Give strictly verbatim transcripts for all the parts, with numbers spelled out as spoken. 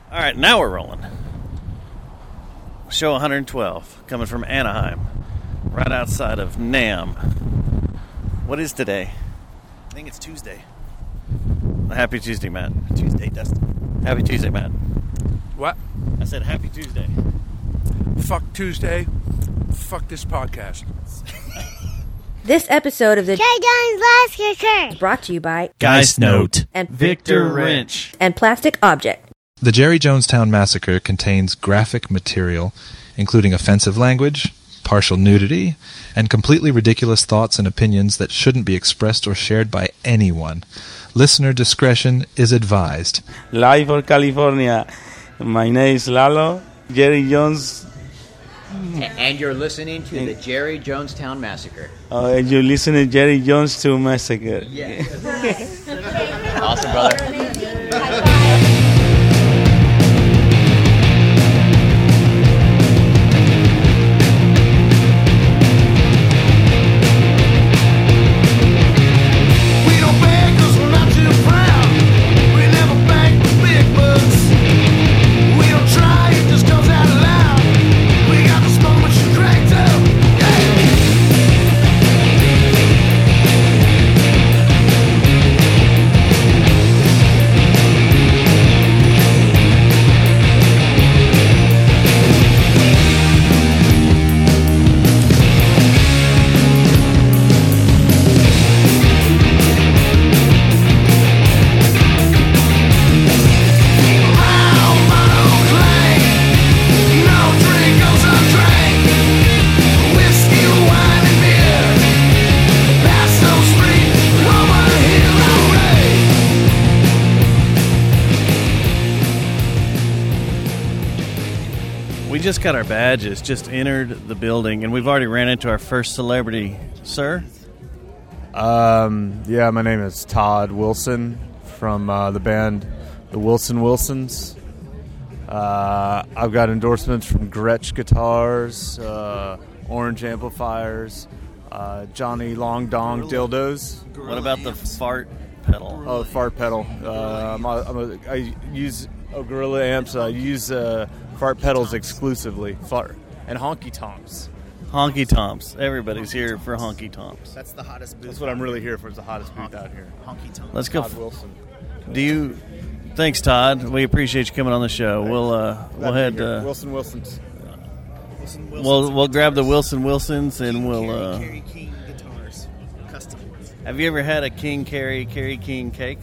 All right, now we're rolling. Show one hundred twelve, coming from Anaheim, right outside of NAMM. What is today? I think it's Tuesday. Happy Tuesday, Matt. Tuesday, Dustin. Happy Tuesday, Matt. What? I said Happy Tuesday. Fuck Tuesday. Fuck this podcast. This episode of the J. Jones Last Kicker is brought to you by Geist Note and Victor Wrench and Plastic Object. The Jerry Jonestown Massacre contains graphic material, including offensive language, partial nudity, and completely ridiculous thoughts and opinions that shouldn't be expressed or shared by anyone. Listener discretion is advised. Live for California. My name is Lalo. Jerry Jones. And you're listening to the Jerry Jonestown Massacre. Oh, and you listen to Jerry Jones to Massacre. Yeah. Awesome, brother. We just got our badges, just entered the building, and we've already ran into our first celebrity. Sir? Um, yeah, my name is Todd Wilson from uh, the band The Wilson Wilsons. Uh, I've got endorsements from Gretsch Guitars, uh, Orange Amplifiers, uh, Johnny Long Dong Dildos. What about the fart pedal? Oh, fart pedal. Uh, I'm a, I'm a, I use oh, Gorilla Amps. I use uh, fart pedals exclusively. Fart and honky tonks. Honky Tonks. Everybody's here for Honky Tonks. That's the hottest booth. That's what I'm really here for. Is the hottest booth out here. Honky Tonk. Let's go. Todd Wilson. Do you? Thanks, Todd. We appreciate you coming on the show. Thanks. We'll uh, we'll head. Uh, Wilson Wilson's. Wilson, we'll we'll grab the Wilson Wilsons and King we'll. Carry, Uh, Carry King guitars, custom. have you ever had a King Carry Carry King cake?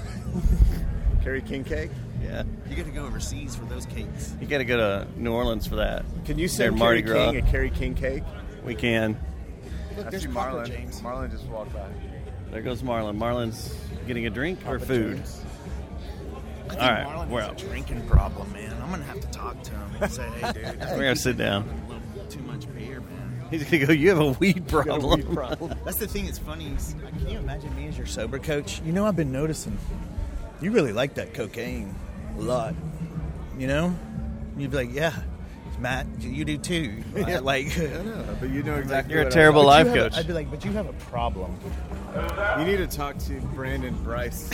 Carrie King cake. Yeah. You got to go overseas for those cakes. You got to go to New Orleans for that. Can you There, send Mardi Carrie Gras. King a Carrie King cake? We can. Look, I there's see Papa Marlon. James. Marlon just walked by. There goes Marlon. Marlon's getting a drink or Papa food. James. I think All right, Marlon we're has out. a drinking problem, man. I'm gonna have to talk to him and say, "Hey, dude, I think We're gonna you've sit been down. having a little too much beer, man." He's gonna go. You have a weed problem. That's the thing that's funny. Is, like, can you imagine me as your sober coach? You know, I've been noticing you really like that cocaine a lot. You know, you'd be like, "Yeah, Matt, you do too." I, like, I know, but you know exactly. You're a what terrible I'm life But you have- coach. I'd be like, "But you have a problem." like. You need to talk to Brandon Bryce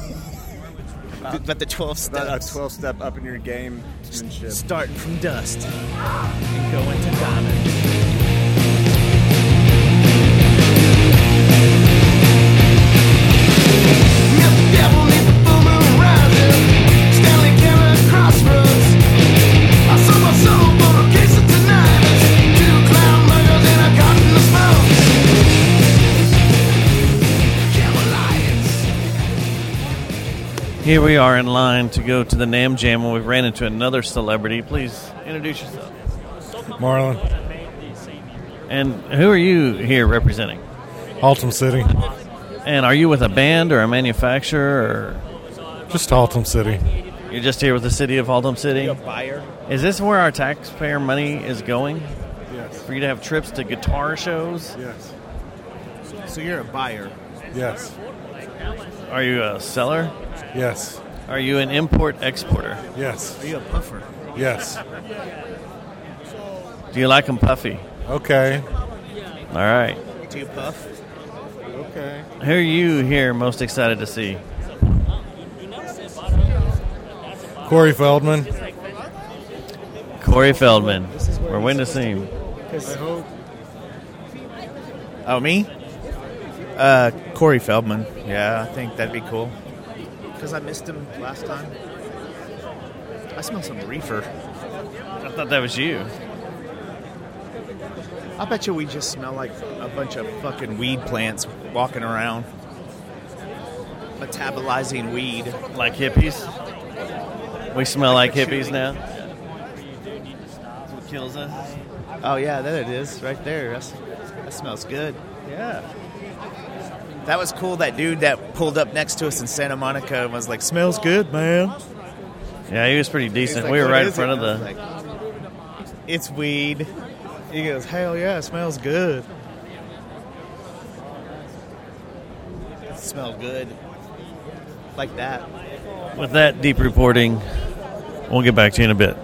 But the twelve about a steps, twelve-step up in your gamemanship. starting from dust and going to diamond. Here we are in line to go to the NAMM Jam, and we've ran into another celebrity. Please introduce yourself. Marlon, And who are you here representing? Altum City. And are you with a band or a manufacturer, Just Altum City. or you're just here with the city of Haltom City? A buyer. Is this where our taxpayer money is going? Yes. For you to have trips to guitar shows? Yes. So you're a buyer. Yes. Are you a seller? Yes. Are you an import-exporter? Yes. Are you a puffer? Yes. Do you like them puffy? Okay. All right. Do you puff? Okay. Who are you here most excited to see? Corey Feldman. Corey Feldman. We're waiting to see him. Oh, me? Uh, Corey Feldman. Yeah, I think that'd be cool. Because I missed him last time. I smell some reefer. I thought that was you. I bet you we just smell like a bunch of fucking weed plants walking around. Metabolizing weed. Like hippies? We smell like hippies now? That's what kills us. Oh, yeah, there it is. Right there. That's, that smells good. Yeah. That was cool. That dude that pulled up next to us in Santa Monica and was like, smells good, man. Yeah, he was pretty decent. Like, we were what right in is front it? of the... I was like, it's weed. He goes, hell yeah, it smells good. It smells good. Like that. With that deep reporting, we'll get back to you in a bit.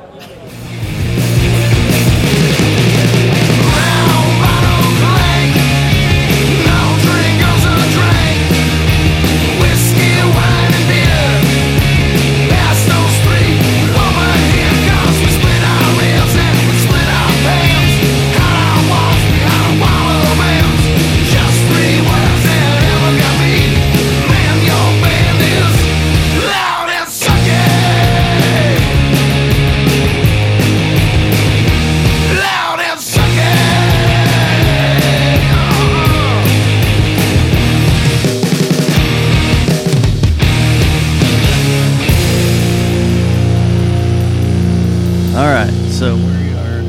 So we are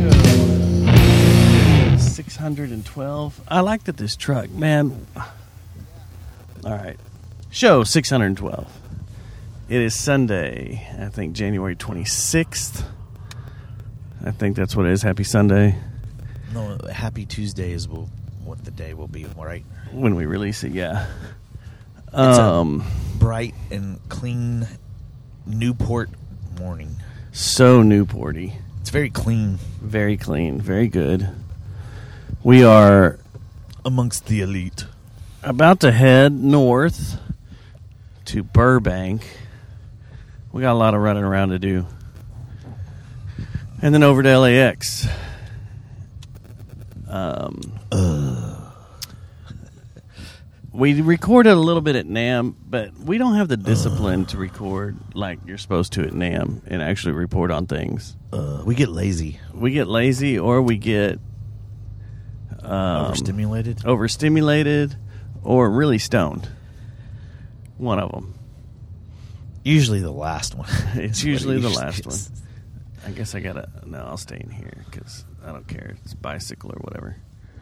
show six hundred twelve. I like that this truck, man. All right. Show six hundred twelve. It is Sunday, I think January twenty-sixth. I think that's what it is. Happy Sunday. No, Happy Tuesday is will, what the day will be, right? When we release it, yeah. It's Um, a bright and clean Newport morning. So Newporty. It's very clean. Very clean. Very good. We are amongst the elite. About to head north to Burbank. We got a lot of running around to do. And then over to L A X. Um, uh. We recorded a little bit at NAMM, but we don't have the discipline uh. to record like you're supposed to at NAMM and actually report on things. Uh, we get lazy. We get lazy or we get... Um, overstimulated? Overstimulated or really stoned. One of them. Usually the last one. It's usually the last one. I guess I gotta... No, I'll stay in here because I don't care. It's bicycle or whatever.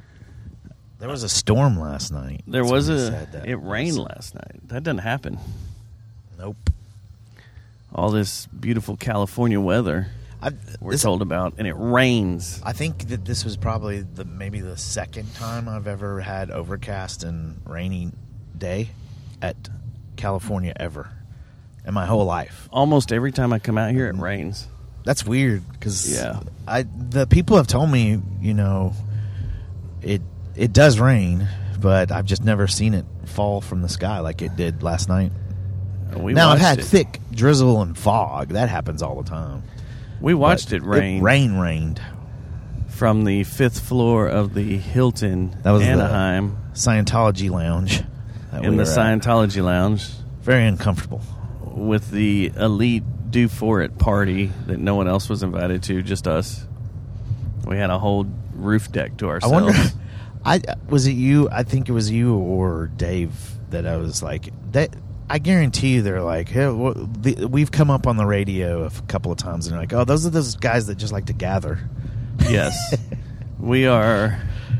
There was a storm last night. There That's was what he a... said that It was. rained last night. That doesn't happen. Nope. All this beautiful California weather I, we're this, told about, and it rains. I think that this was probably the maybe the second time I've ever had overcast and rainy day at California ever in my whole life. Almost every time I come out here, it rains. That's weird because yeah. I the people have told me, you know, it it does rain, but I've just never seen it fall from the sky like it did last night. We now I've had it. thick drizzle and fog. That happens all the time. We watched but it rain. It rain rained from the fifth floor of the Hilton that was Anaheim the Scientology Lounge. In we the Scientology at. Lounge. Very uncomfortable. With the elite Do For It party that no one else was invited to, just us. We had a whole roof deck to ourselves. I wonder, I was it you? I think it was you or Dave that I was like that. I guarantee you, they're like, hey, well, the, we've come up on the radio a couple of times, and they're like, oh, those are those guys that just like to gather. Yes, we are.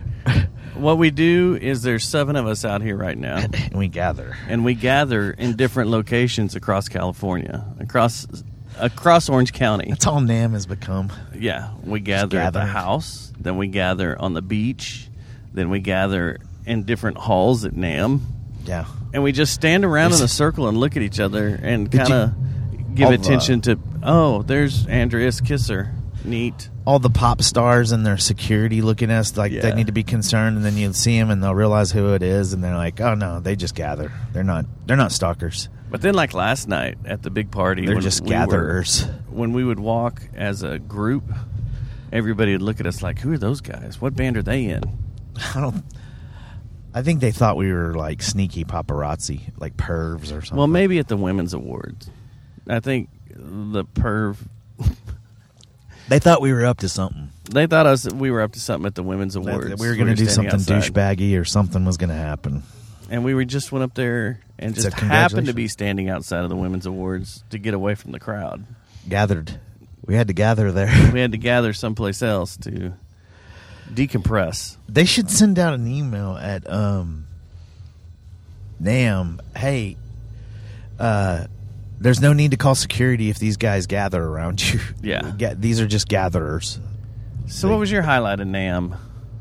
What we do is there's seven of us out here right now, and we gather, and we gather in different locations across California, across across Orange County. That's all NAMM has become. Yeah, we gather at the house, then we gather on the beach, then we gather in different halls at NAMM. Yeah. And we just stand around in a circle and look at each other and kind of give attention the, to, oh, there's Andreas Kisser. Neat. All the pop stars and their security looking at us like yeah. they need to be concerned, and then you see them and they'll realize who it is, and they're like, oh, no, they just gather. They're not They're not stalkers. But then, like last night at the big party, They're when just we gatherers. Were, when we would walk as a group, everybody would look at us like, "Who are those guys? What band are they in?" I don't. I think they thought we were like sneaky paparazzi, like pervs or something. Well, maybe at the women's awards. I think the perv. They thought we were up to something. They thought us we were up to something at the women's That, awards. that we were going to do something douchebaggy or something was going to happen. And we were just went up there and So just happened to be standing outside of the women's awards to get away from the crowd. Gathered. We had to gather there. We had to gather someplace else to decompress. They should send out an email at um, NAMM. Hey, uh, there's no need to call security if these guys gather around you. Yeah. Ga- these are just gatherers. So what was your highlight of NAMM?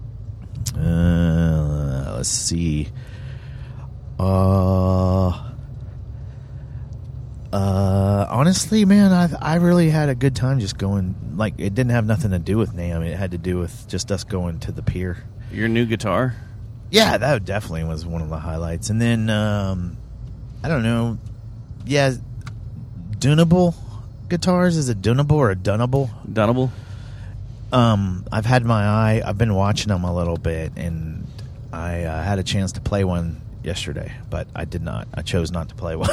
Uh, let's see. Uh, uh, honestly, man, I I really had a good time just going. Like, it didn't have nothing to do with NAMM. It had to do with just us going to the pier. Your new guitar? Yeah, that definitely was one of the highlights. And then, um, I don't know. Yeah, Dunable guitars. Is it Dunable or a Dunable? Dunable. Um, I've had my eye. I've been watching them a little bit, and I uh, had a chance to play one yesterday, but I did not. I chose not to play one,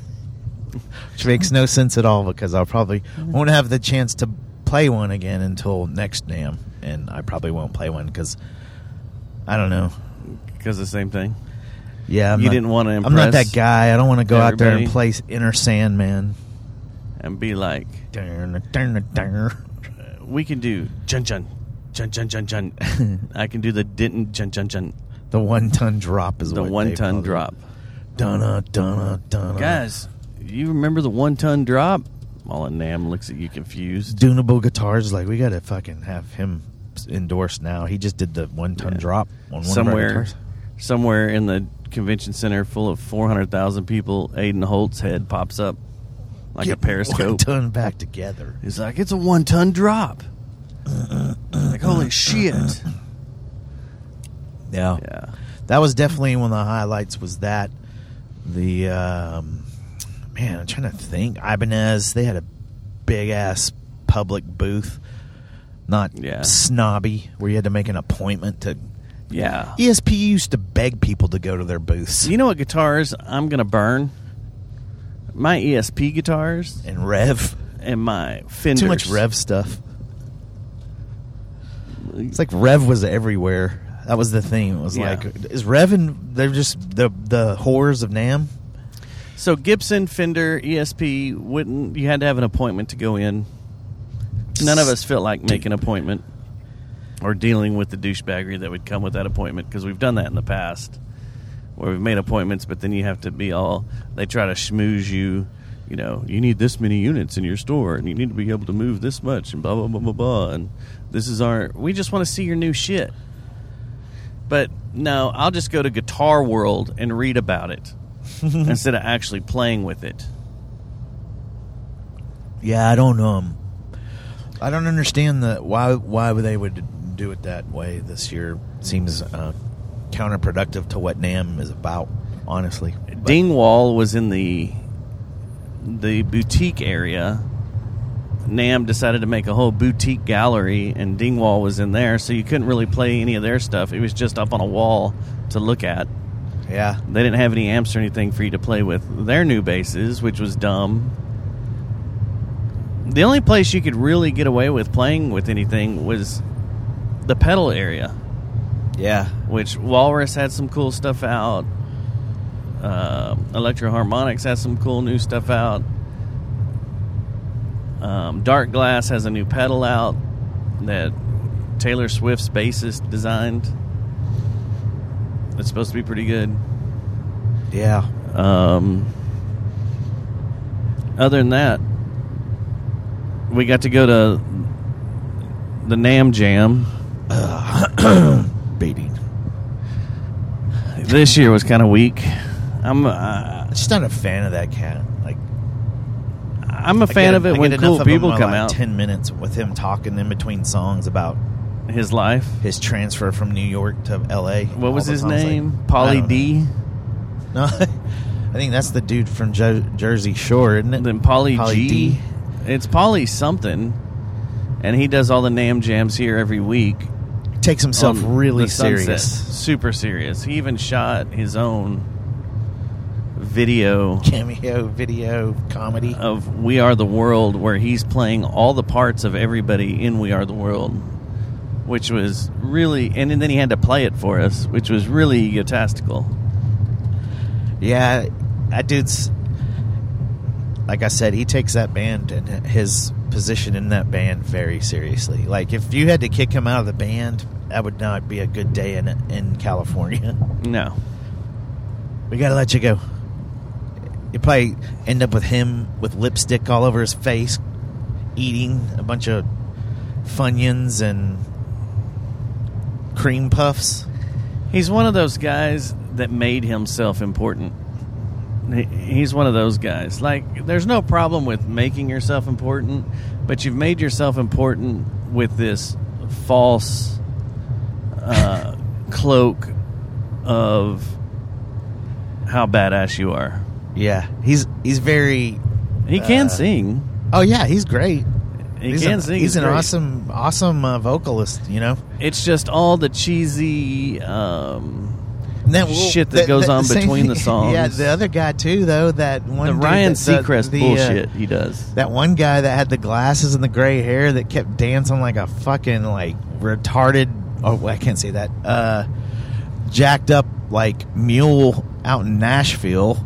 which makes no sense at all because I probably won't have the chance to play one again until next NAMM, and I probably won't play one because I don't know. Because the same thing. Yeah, I'm you not, didn't want to impress. I'm not that guy. I don't want to go out there and everybody. play Inner Sandman And be like, Dun, dun, dun. we can do jun jun, jun jun jun jun. I can do the didn't jun jun jun. The one ton drop is The what one they ton call it. drop. Dunna, dunna, dunna. Guys, you remember the one ton drop? All in NAMM looks at you confused. Dunable Guitars, like, we got to fucking have him endorsed now. He just did the one ton Yeah. drop on one of our Somewhere, guitars. somewhere in the convention center full of four hundred thousand people, Aiden Holt's head pops up like Get a periscope. one ton back together. He's like, it's a one ton drop. Like, holy shit. Yeah. Yeah. That was definitely one of the highlights was that. The, um, man, I'm trying to think. Ibanez, they had a big-ass public booth. Not Yeah. snobby, where you had to make an appointment to... Yeah. E S P used to beg people to go to their booths. You know what guitars I'm going to burn? My E S P guitars. And Rev. And my Fenders. Too much Rev stuff. It's like Rev was everywhere. That was the thing. It was Yeah. like, is Rev and they're just the the whores of NAMM? So Gibson, Fender, E S P, wouldn't you had to have an appointment to go in? None of us felt like making an appointment or dealing with the douchebaggery that would come with that appointment because we've done that in the past where we've made appointments, but then you have to be all, they try to schmooze you, you know, you need this many units in your store and you need to be able to move this much and blah, blah, blah, blah, blah. And this is our, we just want to see your new shit. But no, I'll just go to Guitar World and read about it instead of actually playing with it. Yeah, I don't um, I don't understand the why why they would do it that way this year. Seems uh, counterproductive to what NAMM is about, honestly. But Dingwall was in the the boutique area. NAMM decided to make a whole boutique gallery, and Dingwall was in there, so you couldn't really play any of their stuff. It was just up on a wall to look at. yeah, They didn't have any amps or anything for you to play with their new basses, which was dumb. The only place you could really get away with playing with anything was the pedal area, yeah, which Walrus had some cool stuff out. Uh, Electro Harmonics has some cool new stuff out. Um, Dark Glass has a new pedal out that Taylor Swift's bassist designed. It's supposed to be pretty good. yeah. Um, other than that, we got to go to the NAMM Jam. Beating. This year was kind of weak. I'm uh, Just not a fan of that cat. Like, I'm a I fan get- of I it get when enough cool of him people on, come like, out. Ten minutes with him talking in between songs about His life. his transfer from New York to L A. What was All his the songs, name? like, I Pauly don't D. know. No, I think that's the dude from Jo- Jersey Shore, isn't it? Then Pauly Pauly G. D. It's Pauly something, and he does all the Nam Jams here every week. Takes himself on really the Sunset. serious. Super serious. He even shot his own video Cameo video comedy. of We Are the World, where he's playing all the parts of everybody in We Are the World, which was really, and then he had to play it for us, which was really egotistical. Yeah, that dude's, like I said, he takes that band and his position in that band very seriously. Like, if you had to kick him out of the band, that would not be a good day in in California. No. We gotta let you go. You probably end up with him with lipstick all over his face, eating a bunch of Funyuns and cream puffs. He's one of those guys that made himself important. He- He's one of those guys. Like, there's no problem with making yourself important, but you've made yourself important with this false uh, cloak of how badass you are. Yeah, he's he's very. He can uh, sing. Oh yeah, he's great. He he's can a, sing. He's an great. awesome, awesome uh, vocalist. You know, It's just all the cheesy um, And that, well, shit that the- goes the- on the same between the thing- songs. Yeah, the other guy too, though. That one, the dude Ryan that- the- Seacrest the, uh, bullshit he does. That one guy that had the glasses and the gray hair that kept dancing like a fucking like retarded. Oh, I can't say that. Uh, jacked up like mule out in Nashville.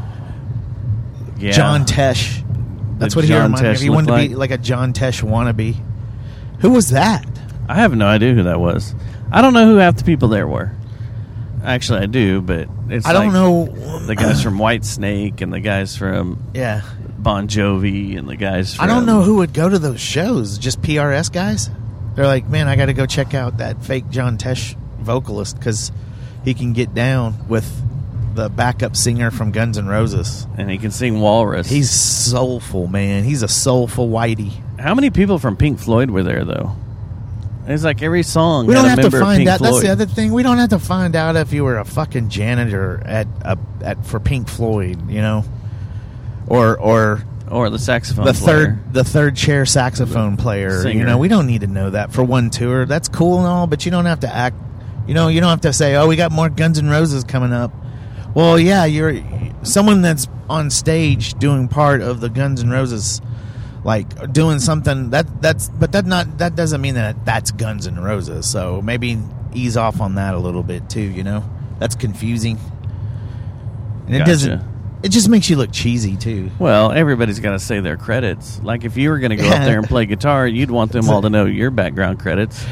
Yeah. John Tesh. That's The what he John reminded me of. Tesh He wanted looked to be like a John Tesh wannabe. Who was that? I have no idea who that was. I don't know who half the people there were. Actually, I do, but it's I don't like know. the guys from White Snake and the guys from Yeah. Bon Jovi and the guys from... I don't know who would go to those shows. Just P R S guys? They're like, man, I got to go check out that fake John Tesh vocalist because he can get down with the backup singer from Guns N' Roses. And he can sing Walrus. He's soulful, man. He's a soulful whitey. How many people from Pink Floyd were there, though? It's like every song We had don't a have to member of find Pink out. Floyd. That's the other thing. We don't have to find out if you were a fucking janitor at a, at for Pink Floyd, you know, or or or the saxophone the player. third the third chair saxophone player. singer. You know, we don't need to know that for one tour. That's cool and all, but you don't have to act. You know, you don't have to say, "Oh, we got more Guns N' Roses coming up." Well, yeah, you're someone that's on stage doing part of the Guns N' Roses. Like doing something that that's but that not that doesn't mean that that's Guns N' Roses. So maybe ease off on that a little bit too. You know, that's confusing, and it Gotcha. doesn't. It just makes you look cheesy too. Well, everybody's got to say their credits. Like, if you were going to go up there and play guitar, you'd want them all to know your background credits.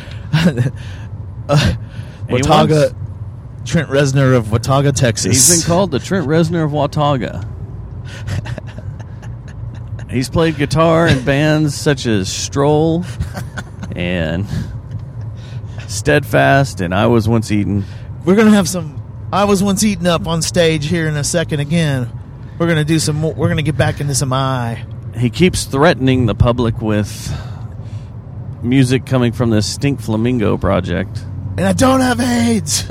uh, He Watauga, was- Trent Reznor of Watauga, Texas. He's been called the Trent Reznor of Watauga. He's played guitar in bands such as Stroll and Steadfast and I Was Once Eaten. We're gonna have some. I was once eaten up on stage here in a second again. We're gonna do some more. We're gonna get back into some I. He keeps threatening the public with music coming from this Stink Flamingo project. And I don't have AIDS.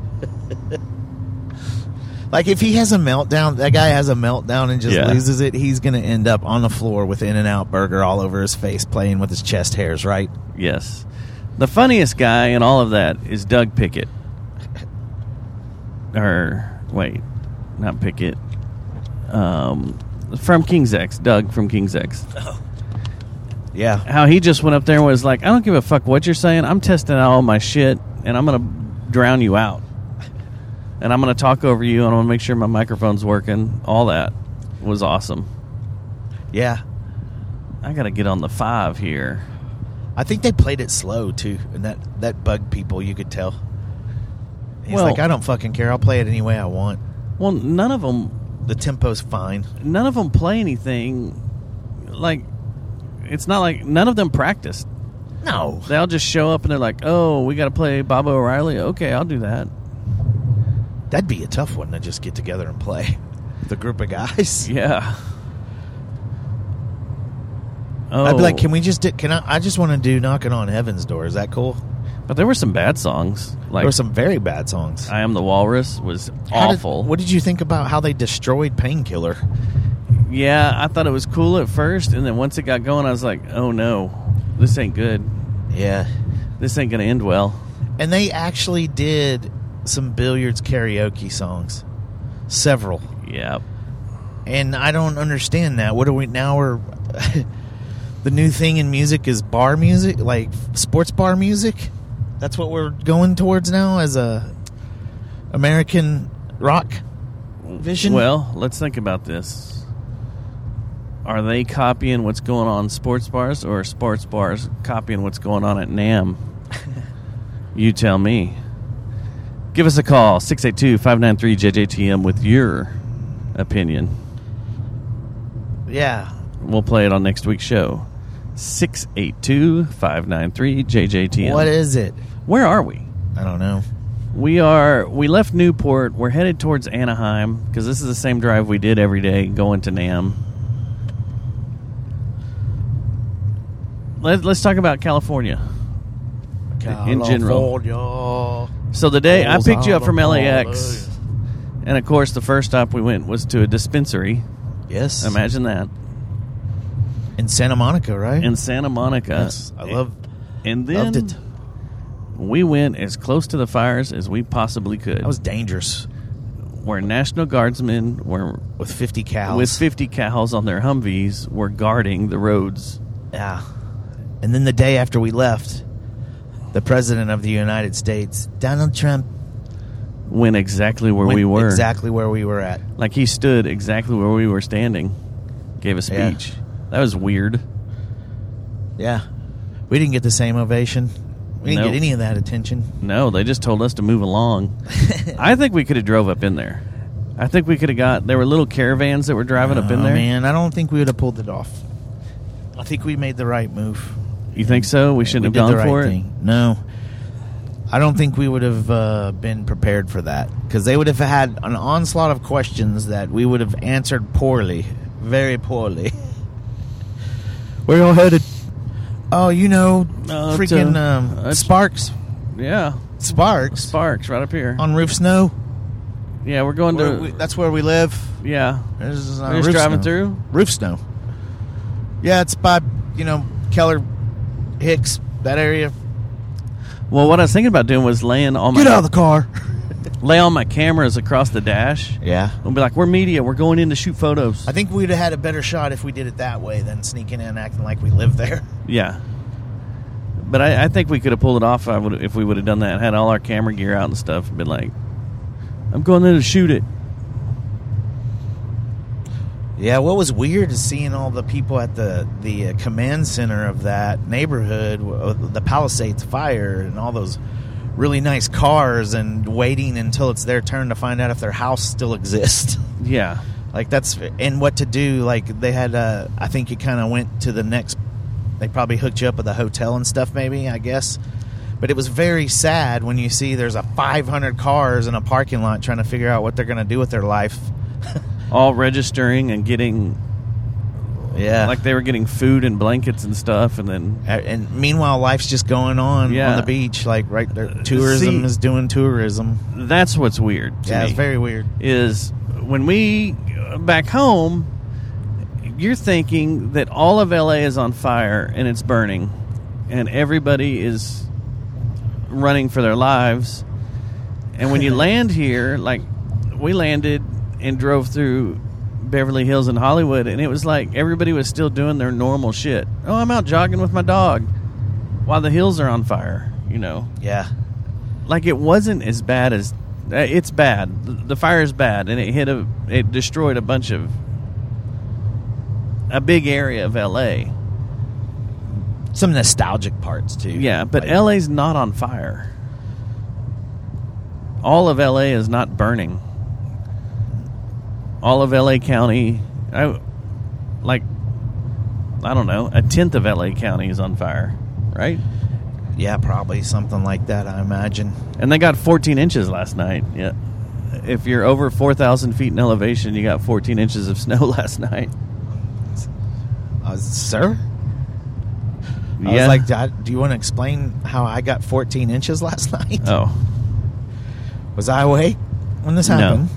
Like, if he has a meltdown, that guy has a meltdown and just Yeah. loses it, he's going to end up on the floor with In-N-Out Burger all over his face playing with his chest hairs, right? Yes. The funniest guy in all of that is Doug Pickett. Or, wait, not Pickett. Um, from King's X. Doug from King's X. Oh. Yeah. How he just went up there and was like, I don't give a fuck what you're saying. I'm testing out all my shit, and I'm going to drown you out. And I'm going to talk over you, and I'm going to make sure my microphone's working. All that was awesome. Yeah. I got to get on the five here. I think they played it slow, too, and that, that bugged people, you could tell. He's Well- like, I don't fucking care. I'll play it any way I want. Well, none of them... The tempo's fine. None of them play anything. Like, it's not like... None of them practiced. No. They all just show up, and they're like, oh, we got to play Bob O'Reilly? Okay, I'll do that. That'd be a tough one to just get together and play. The group of guys. Yeah. Oh. I'd be like, can we just do, can I, I just want to do Knocking on Heaven's Door. Is that cool? But there were some bad songs. Like, There were some very bad songs. I Am the Walrus was How did- awful. what did you think about how they destroyed Painkiller? Yeah, I thought it was cool at first, and then once it got going, I was like, oh no, this ain't good. Yeah. This ain't going to end well. And they actually did some billiards karaoke songs. Several. Yeah. And I don't understand that. What are we now? We're the new thing in music is bar music, like sports bar music. That's what we're going towards now as a American rock vision. Well, let's think about this. Are they copying what's going on in sports bars, or are sports bars copying what's going on at NAMM? You tell me. Give us a call, six eight two, five nine three, J J T M, with your opinion. Yeah. We'll play it on next week's show. six eight two, five nine three, J J T M. What is it? Where are we? I don't know. We are. We left Newport. We're headed towards Anaheim, because this is the same drive we did every day going to NAMM. Let, let's talk about California. In general. California. So the day I Rolls picked you out up from of L A X, and of course the first stop we went was to a dispensary. Yes. Imagine that. In Santa Monica, right? In Santa Monica. Yes, I love. And then Loved it. we went as close to the fires as we possibly could. That was dangerous. Where National Guardsmen were with fifty cows, with fifty cows on their Humvees were guarding the roads. Yeah. And then the day after we left, the President of the United States, Donald Trump, went exactly where went we were. Exactly where we were at. Like he stood exactly where we were standing. Gave a speech. Yeah. That was weird. Yeah. We didn't get the same ovation. We didn't Nope. get any of that attention. No, they just told us to move along. I think we could have drove up in there. I think we could have got... There were little caravans that were driving up in Oh, there. man, I don't think we would have pulled it off. I think we made the right move. You think so? We shouldn't We have did gone the for right it? thing. No. I don't think we would have uh, been prepared for that. Because they would have had an onslaught of questions that we would have answered poorly. Very poorly. Where y'all headed? Oh, you know, Uh, freaking to- um, uh, Sparks. Yeah. Sparks? Sparks, right up here. On Roof Snow? Yeah, we're going Where to... we- that's where we live. Yeah. This is, uh, We're just Roof driving Snow. through? Roof Snow. Yeah, it's by, you know, Keller, Hicks, that area. Well, what I was thinking about doing was laying all my... Get out of the car. lay all my cameras across the dash. Yeah. And be like, we're media. We're going in to shoot photos. I think we'd have had a better shot if we did it that way than sneaking in acting like we live there. Yeah. But I, I think we could have pulled it off if, I would, if we would have done that. Had all our camera gear out and stuff. And been like, I'm going in to shoot it. Yeah, what was weird is seeing all the people at the, the uh, command center of that neighborhood, uh, the Palisades fire, and all those really nice cars, and waiting until it's their turn to find out if their house still exists. Yeah. Like, that's... And what to do. Like, they had... Uh, I think you kind of went to the next... They probably hooked you up with a hotel and stuff, maybe, I guess. But it was very sad when you see there's a five hundred cars in a parking lot trying to figure out what they're going to do with their life. All registering and getting... Yeah. Like they were getting food and blankets and stuff, and then... And meanwhile, life's just going on Yeah. on the beach. Like, right there, tourism See, is doing tourism. That's what's weird to Yeah, me. it's very weird. Is when we... Back home, you're thinking that all of L A is on fire and it's burning, and everybody is running for their lives. And when you land here, like we landed and drove through Beverly Hills and Hollywood, and it was like everybody was still doing their normal shit. Oh, I'm out jogging with my dog while the hills are on fire, you know. Yeah. Like it wasn't as bad as... Uh, it's bad. The fire is bad, and it hit a... It destroyed a bunch of... A big area of L A. Some nostalgic parts, too. Yeah, but Like- L A's not on fire. All of L A is not burning. All of L A County... I, like... I don't know. A tenth of L A County is on fire, right? Yeah, probably something like that, I imagine. And they got fourteen inches last night. Yeah. If you're over four thousand feet in elevation, you got fourteen inches of snow last night. Uh, sir? I Yeah. was like, "Dad, do you want to explain how I got fourteen inches last night? Oh. Was I awake when this No. happened?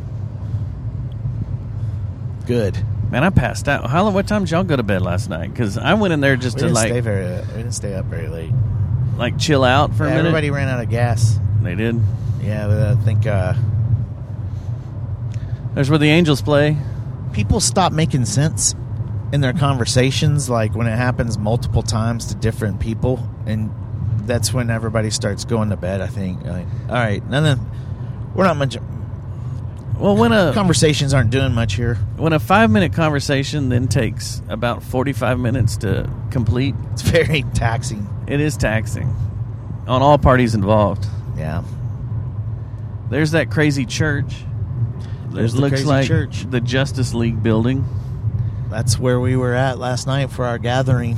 Good. Man, I passed out. How? What time did y'all go to bed last night? Because I went in there just We to didn't like, stay very. We didn't stay up very late. like chill out for Yeah, a minute. everybody ran out of gas. They did. Yeah, but I think uh, There's where the Angels play. people stop making sense in their conversations, like when it happens multiple times to different people, and that's when everybody starts going to bed. I think. Like, all right, none of we're not much. Well, when a Conversations aren't doing much here. when a five minute conversation then takes about forty five minutes to complete, It's very taxing. it is taxing on all parties involved. Yeah. There's that crazy church. There's it the looks crazy like church. the Justice League building. That's where we were at last night for our gathering.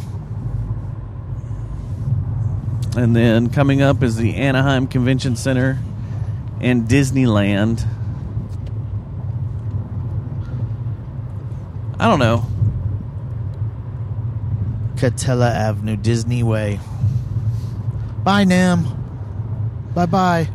And then coming up is the Anaheim Convention Center and Disneyland. I don't know. Catella Avenue, Disney Way. Bye, Nam. Bye-bye.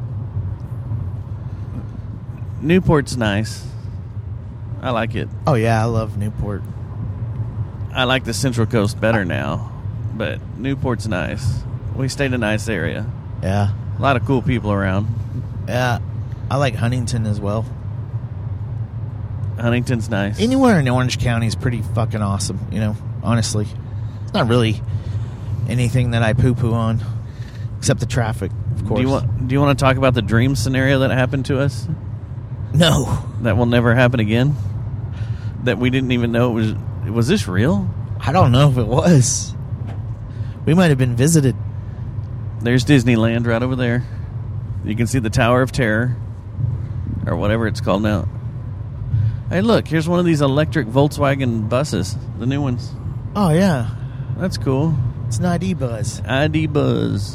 Newport's nice. I like it. Oh, yeah, I love Newport. I like the Central Coast better now, but Newport's nice. We stayed in a nice area. Yeah. A lot of cool people around. Yeah. I like Huntington as well. Huntington's nice. Anywhere in Orange County is pretty fucking awesome, you know, honestly. It's not really anything that I poo-poo on, except the traffic, of course. Do you want do you want to talk about the dream scenario that happened to us? No. That will never happen again? That we didn't even know it was was this real? I don't know if it was. We might have been visited. There's Disneyland right over there. You can see the Tower of Terror, or whatever it's called now. Hey, look, here's one of these electric Volkswagen buses, the new ones. Oh, yeah. That's cool. It's an I D buzz. I D Buzz.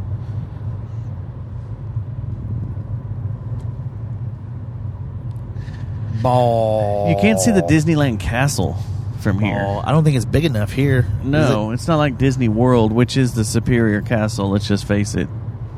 Ball. You can't see the Disneyland castle from here. Ball. I don't think it's big enough here. No, it's not like Disney World, which is the Superior Castle. Let's just face it.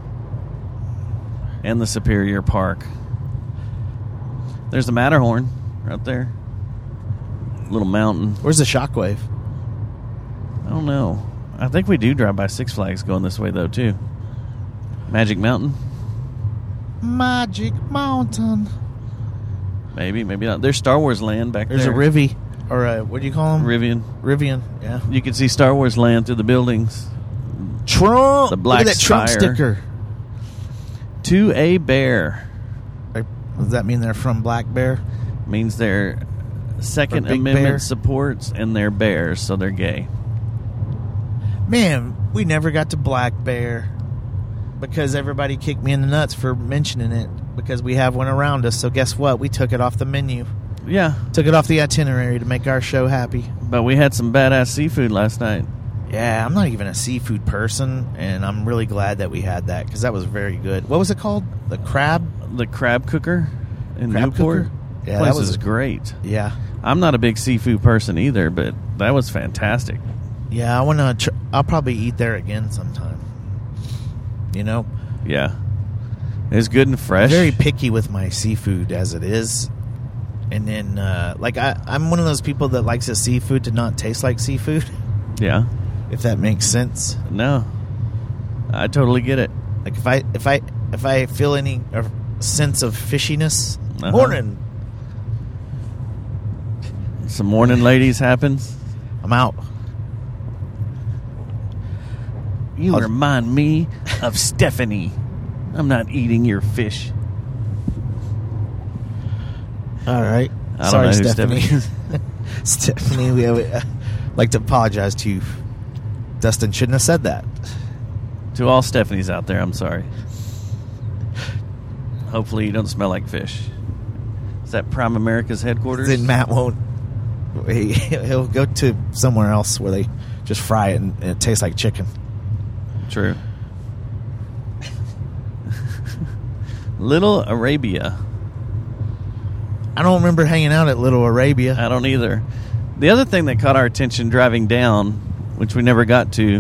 And the Superior Park. There's the Matterhorn right there. Little mountain. Where's the Shockwave? I don't know. I think we do drive by Six Flags going this way, though, too. Magic Mountain? Magic Mountain. Maybe, maybe not. There's Star Wars Land back There's there. a Rivy. Or a, what do you call them? Rivian. Rivian, yeah. You can see Star Wars Land through the buildings. Trump. The black Look at that Trump spire. sticker. To a bear. Does that mean they're from Black Bear? Means they're Second Or Big Amendment Bear? supports, and they're bears, so they're gay. Man, we never got to Black Bear because everybody kicked me in the nuts for mentioning it because we have one around us. So guess what? We took it off the menu. Yeah. Took it off the itinerary to make our show happy. But we had some badass seafood last night. Yeah, I'm not even a seafood person, and I'm really glad that we had that because that was very good. What was it called? The crab? The crab cooker in Crab Newport. cooker? Yeah, Place that was is great. Yeah. I'm not a big seafood person either, but that was fantastic. Yeah, I want to. Tr- I'll probably eat there again sometime. You know? Yeah. It's good and fresh. I'm very picky with my seafood as it is. And then, uh, like, I, I'm one of those people that likes a seafood to not taste like seafood. Yeah. If that makes sense. No. I totally get it. Like, if I if I, if I feel any uh, sense of fishiness, Uh-huh. morning, Some morning ladies happens. I'm out. You I'll- remind me of Stephanie. I'm not eating your fish. All right. I don't Sorry, know who Stephanie. Stephanie is. Stephanie, we have, uh, like to apologize to you. Dustin shouldn't have said that. To all Stephanies out there, I'm sorry. Hopefully you don't smell like fish. Is that Prime America's headquarters? Then Matt won't. He, he'll go to somewhere else where they just fry it and, and it tastes like chicken. True. Little Arabia. I don't remember hanging out at Little Arabia. I don't either. The other thing that caught our attention driving down which we never got to,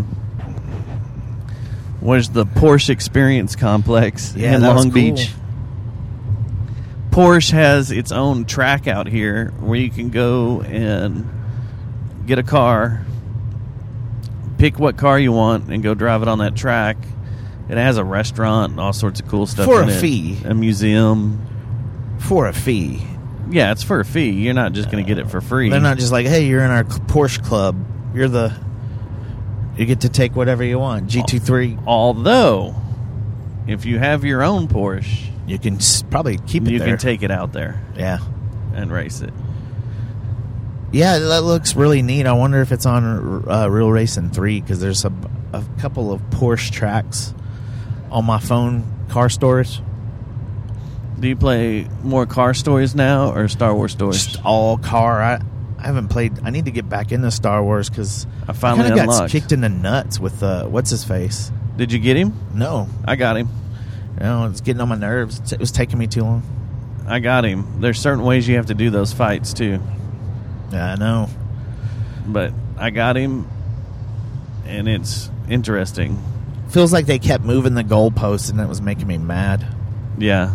was the Porsche Experience Complex Yeah, in that was Long cool. Beach. Porsche has its own track out here where you can go and get a car, pick what car you want, and go drive it on that track. It has a restaurant and all sorts of cool stuff For in a it. fee. A museum. For a fee. Yeah, it's for a fee. You're not just going to get it for free. They're not just like, hey, you're in our Porsche club. You're the... You get to take whatever you want. G T three. Although, if you have your own Porsche, you can s- probably keep it you there. can take it out there. Yeah. And race it. Yeah, that looks really neat. I wonder if it's on uh, Real Racing three, because there's a, a couple of Porsche tracks on my phone car storage. Do you play more car stories now or Star Wars stories? Just all car. I, I haven't played. I need to get back into Star Wars because I finally kinda unlocked. got kicked in the nuts with uh, what's his face. Did you get him? No, I got him. You know, it's getting on my nerves. It was taking me too long. I got him. There's certain ways you have to do those fights too. Yeah, I know. But I got him, and it's interesting. Feels like they kept moving the goalposts, and that was making me mad. Yeah.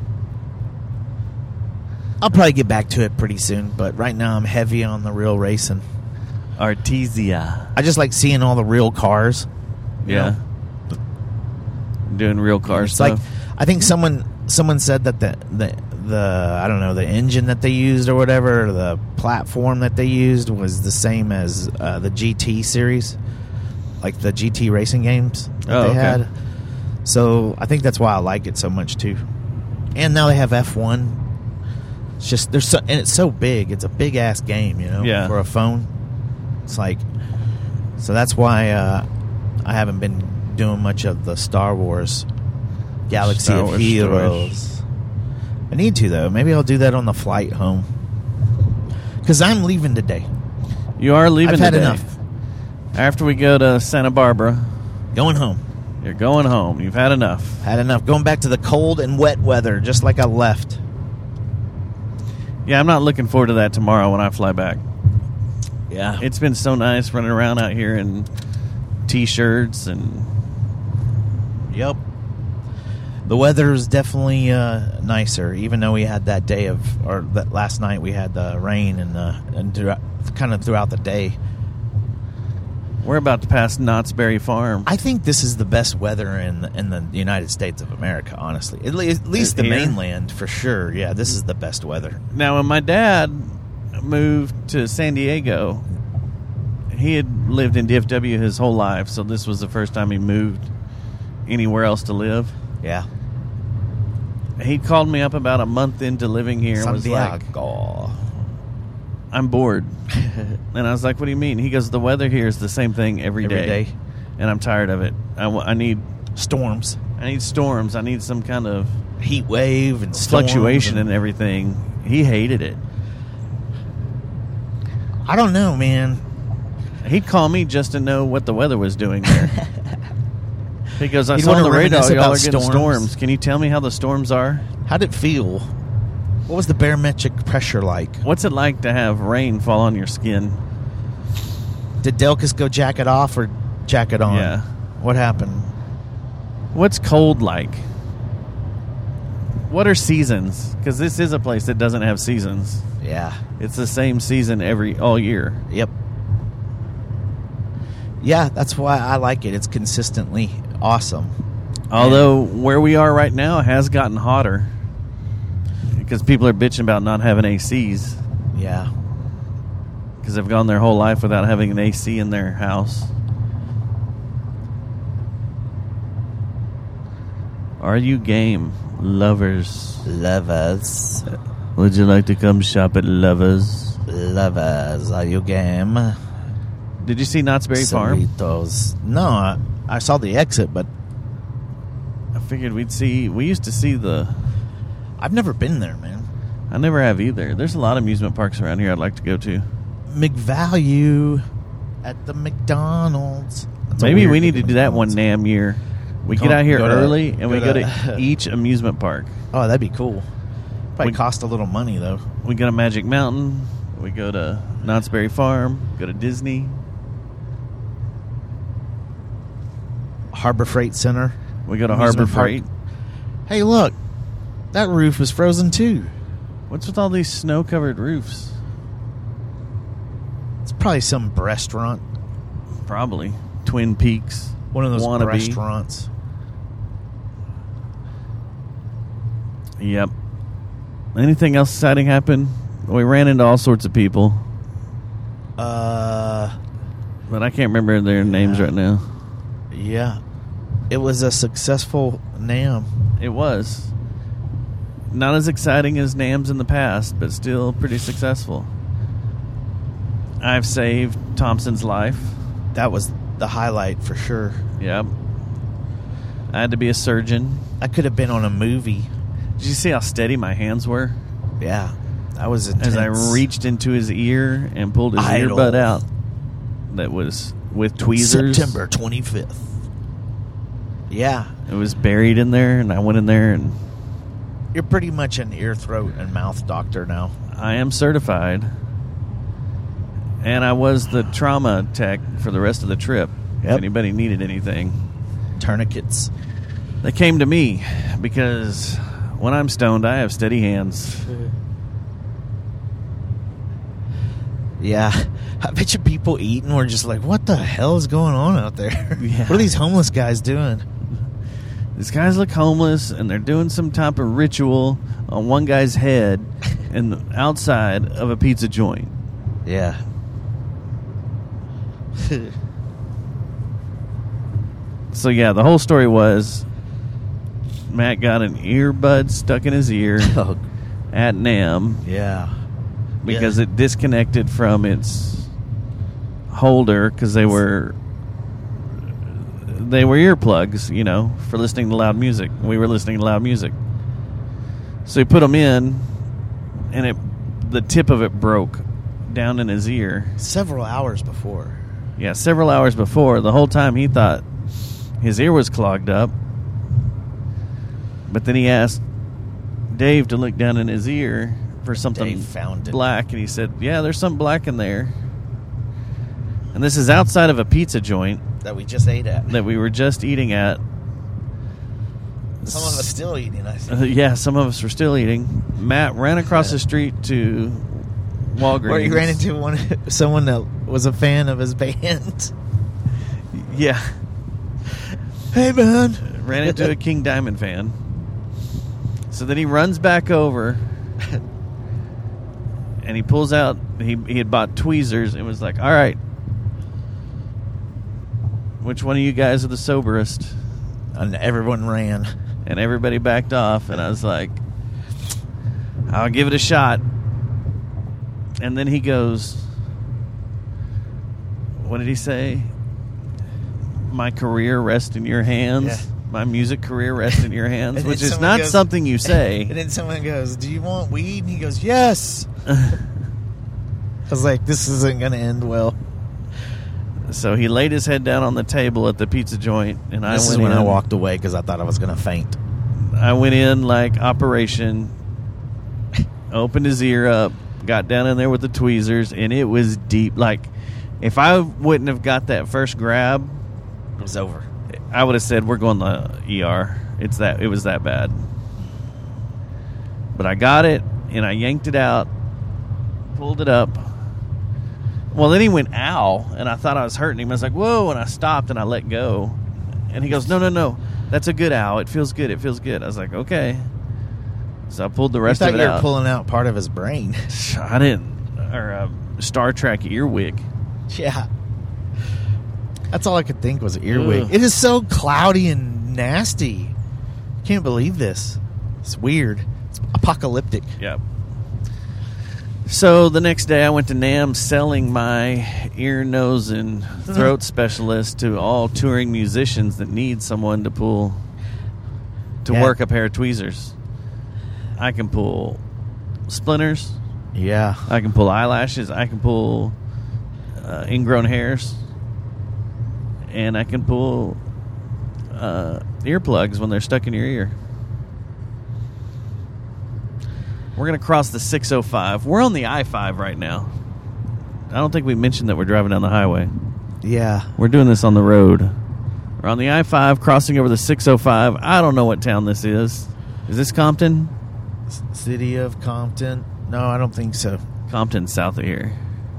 I'll probably get back to it pretty soon, but right now I'm heavy on the real racing. Artesia. I just like seeing all the real cars. you Yeah. know? Doing real car It's stuff. like I think someone someone said that the the the I don't know the engine that they used or whatever, or the platform that they used was the same as uh, the G T series, like the G T racing games that Oh, they okay. had. So I think that's why I like it so much too. And now they have F one. It's just there's so and it's so big. It's a big ass game, you know, Yeah. for a phone. It's like so that's why uh, I haven't been doing much of the Star Wars Galaxy Star of Wars Heroes. stories. I need to though. Maybe I'll do that on the flight home. Because I'm leaving today. You are leaving I've had today. enough. After we go to Santa Barbara, Going home. you're going home. You've had enough. Had enough. Going back to the cold and wet weather, just like I left. Yeah, I'm not looking forward to that tomorrow when I fly back. Yeah. It's been so nice running around out here in T-shirts and... Yep. The weather is definitely uh, nicer, even though we had that day of, or that last night we had the rain and uh, and throughout, kind of throughout the day. We're about to pass Knott's Berry Farm. I think this is the best weather in the, in the United States of America, honestly. At least, at least the Here? mainland, for sure. Yeah, this is the best weather. Now, when my dad moved to San Diego, he had lived in D F W his whole life, so this was the first time he moved anywhere else to live. Yeah. He called me up about a month into living here and was like, Santiago. I'm bored. And I was like, what do you mean? He goes, the weather here is the same thing every Every day. day. And I'm tired of it. I, w- I need Storms. I need storms. I need some kind of Heat wave and storms fluctuation and- and everything. He hated it. I don't know, man. He'd call me just to know what the weather was doing there. He goes, I He'd saw on wanna the radar reminisce y'all about are getting storms. storms. Can you tell me how the storms are? How'd it feel? What was the barometric pressure like? What's it like to have rain fall on your skin? Did Delkus go jacket off or jacket on? Yeah. What happened? What's cold like? What are seasons? Because this is a place that doesn't have seasons. Yeah. It's the same season every all year. Yep. Yeah, that's why I like it. It's consistently awesome. Although where we are right now has gotten hotter because people are bitching about not having A Cs Yeah. because they've gone their whole life without having an A C in their house. Are you game, lovers? Lovers. Would you like to come shop at Lovers? Lovers. Are you game? Did you see Knott's Berry Farm? Cerritos. No, I, I saw the exit, but I figured we'd see. We used to see the. I've never been there, man. I never have either. There's a lot of amusement parks around here I'd like to go to. McValue at the McDonald's. That's a Maybe weird we need to looking do that one McDonald's. damn year. We Come- get out here go to- early and go we go to- to each amusement park. Oh, that'd be cool. Probably We- cost a little money though. We go to Magic Mountain. We go to Knott's Berry Farm. Go to Disney. Harbor Freight Center. We go to Amusement Harbor Park. Freight. Hey, look. That roof is frozen, too. What's with all these snow-covered roofs? It's probably some restaurant. Probably. Twin Peaks. One of those wannabe. restaurants. Yep. Anything else exciting happen? We ran into all sorts of people. Uh, but I can't remember their names right now. Yeah. It was a successful NAMM. It was. Not as exciting as NAMMs in the past, but still pretty successful. I've saved Thompson's life. That was the highlight for sure. Yep. I had to be a surgeon. I could have been on a movie. Did you see how steady my hands were? Yeah. That was intense. As I reached into his ear and pulled his Idol. earbud out. That was with tweezers. September twenty-fifth. Yeah. It was buried in there, and I went in there, and You're pretty much an ear, throat, and mouth doctor now. I am certified. And I was the trauma tech for the rest of the trip. If Yep. anybody needed anything. Tourniquets. They came to me because when I'm stoned, I have steady hands. Yeah. I bet you people eating were just like, what the hell is going on out there? Yeah. What are these homeless guys doing? These guys look homeless, and they're doing some type of ritual on one guy's head and the outside of a pizza joint. Yeah. So, yeah, the whole story was Matt got an earbud stuck in his ear Oh, at NAMM yeah. because Yeah. it disconnected from its holder because they were they were earplugs, you know, for listening to loud music. We were listening to loud music. So he put them in, and it the tip of it broke down in his ear. Several hours before. Yeah, several hours before. The whole time he thought his ear was clogged up. But then he asked Dave to look down in his ear for something Dave found it. black, and he said, yeah, there's something black in there. And this is outside of a pizza joint That we just ate at. that we were just eating at. Some of us still eating, I think. Uh, yeah, some of us were still eating. Matt ran across the street to Walgreens. Where he ran into one, someone that was a fan of his band. Yeah. Hey, man. Ran into a King Diamond fan. So then he runs back over and he pulls out, he, he had bought tweezers and was like, all right, which one of you guys are the soberest? And everyone ran. And everybody backed off, and I was like, I'll give it a shot. And then he goes, what did he say? My career rests in your hands. Yeah. My music career rests in your hands, And which then is someone not goes- something you say. And then someone goes, do you want weed? And he goes, yes. I was like, this isn't going to end well. So he laid his head down on the table at the pizza joint, and I This went is when in. I walked away because I thought I was going to faint. I went in like Operation, opened his ear up, got down in there with the tweezers, and it was deep. Like, if I wouldn't have got that first grab, It was over. I would have said, we're going to the E R. It's that, it was that bad. But I got it, and I yanked it out, pulled it up. Well, then he went, ow, and I thought I was hurting him. I was like, whoa, and I stopped, and I let go. And he goes, no, no, no, that's a good ow. It feels good. It feels good. I was like, okay. So I pulled the I rest thought of it you were out. pulling out part of his brain. I didn't. Or a Star Trek earwig. Yeah. That's all I could think was earwig. Ugh. It is so cloudy and nasty. Can't believe this. It's weird. It's apocalyptic. Yep. So the next day I went to NAMM selling my ear, nose, and throat specialist to all touring musicians that need someone to pull, to Yeah. work a pair of tweezers. I can pull splinters. Yeah. I can pull eyelashes. I can pull uh, ingrown hairs. And I can pull uh, earplugs when they're stuck in your ear. We're going to cross the six oh five. We're on the I five right now. I don't think we mentioned that we're driving down the highway. Yeah. We're doing this on the road We're on the I five crossing over the six oh five. I don't know what town this is. Is this Compton? S- City of Compton? No, I don't think so. Compton, south of here.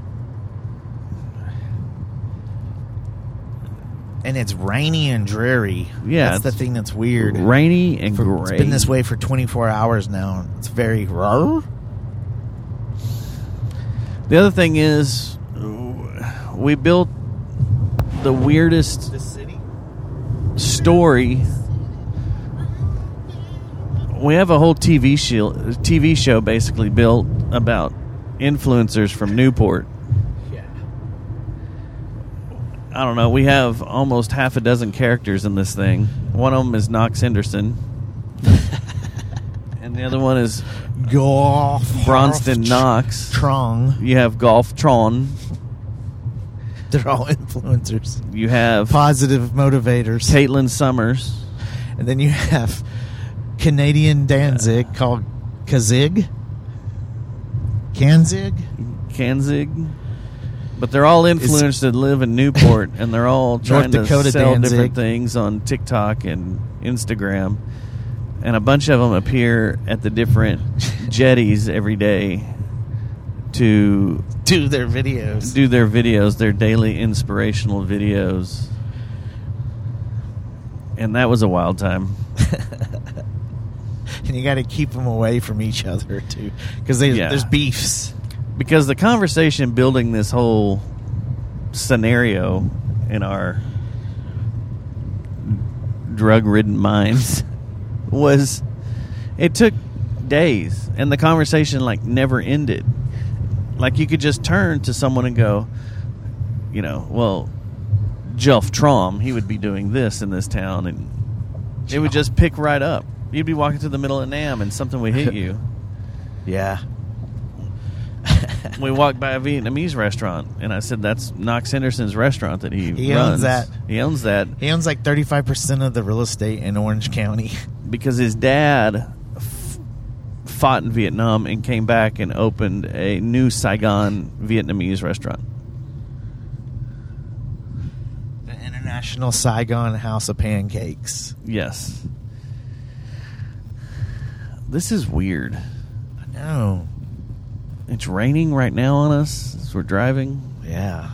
And it's rainy and dreary. Yeah, that's the it's thing that's weird. Rainy and For- gray. It's been this way for twenty-four hours now. It's very raw. The other thing is, we built the weirdest The city. story. We have a whole T V show, T V show basically built about influencers from Newport. Yeah. I don't know. We have almost half a dozen characters in this thing. One of them is Knox Henderson. And the other one is Golf. Bronston Knox. Trong. You have Golf Tron. They're all influencers. You have Positive motivators. Caitlin Summers. And then you have Canadian Danzig uh, called Kazig. Kanzig? Kanzig. But they're all influenced that live in Newport, and they're all trying to Dakota sell Danzig. different things on TikTok and Instagram. And a bunch of them appear at the different jetties every day to do their videos. Do their videos, their daily inspirational videos. And that was a wild time. And you got to keep them away from each other, too. Because Yeah. there's beefs. Because the conversation building this whole scenario in our drug-ridden minds was, it took days, and the conversation like never ended. Like you could just turn to someone and go, you know, well, Jelf Trom, he would be doing this in this town, and it would just pick right up. You'd be walking through the middle of Nam and something would hit you. Yeah. We walked by a Vietnamese restaurant, and I said, that's Knox Henderson's restaurant that he, He runs. owns that. He owns that. He owns like thirty-five percent of the real estate in Orange County. Because his dad f- fought in Vietnam and came back and opened a new Saigon Vietnamese restaurant. The International Saigon House of Pancakes. Yes. This is weird. I know. It's raining right now on us as we're driving. Yeah.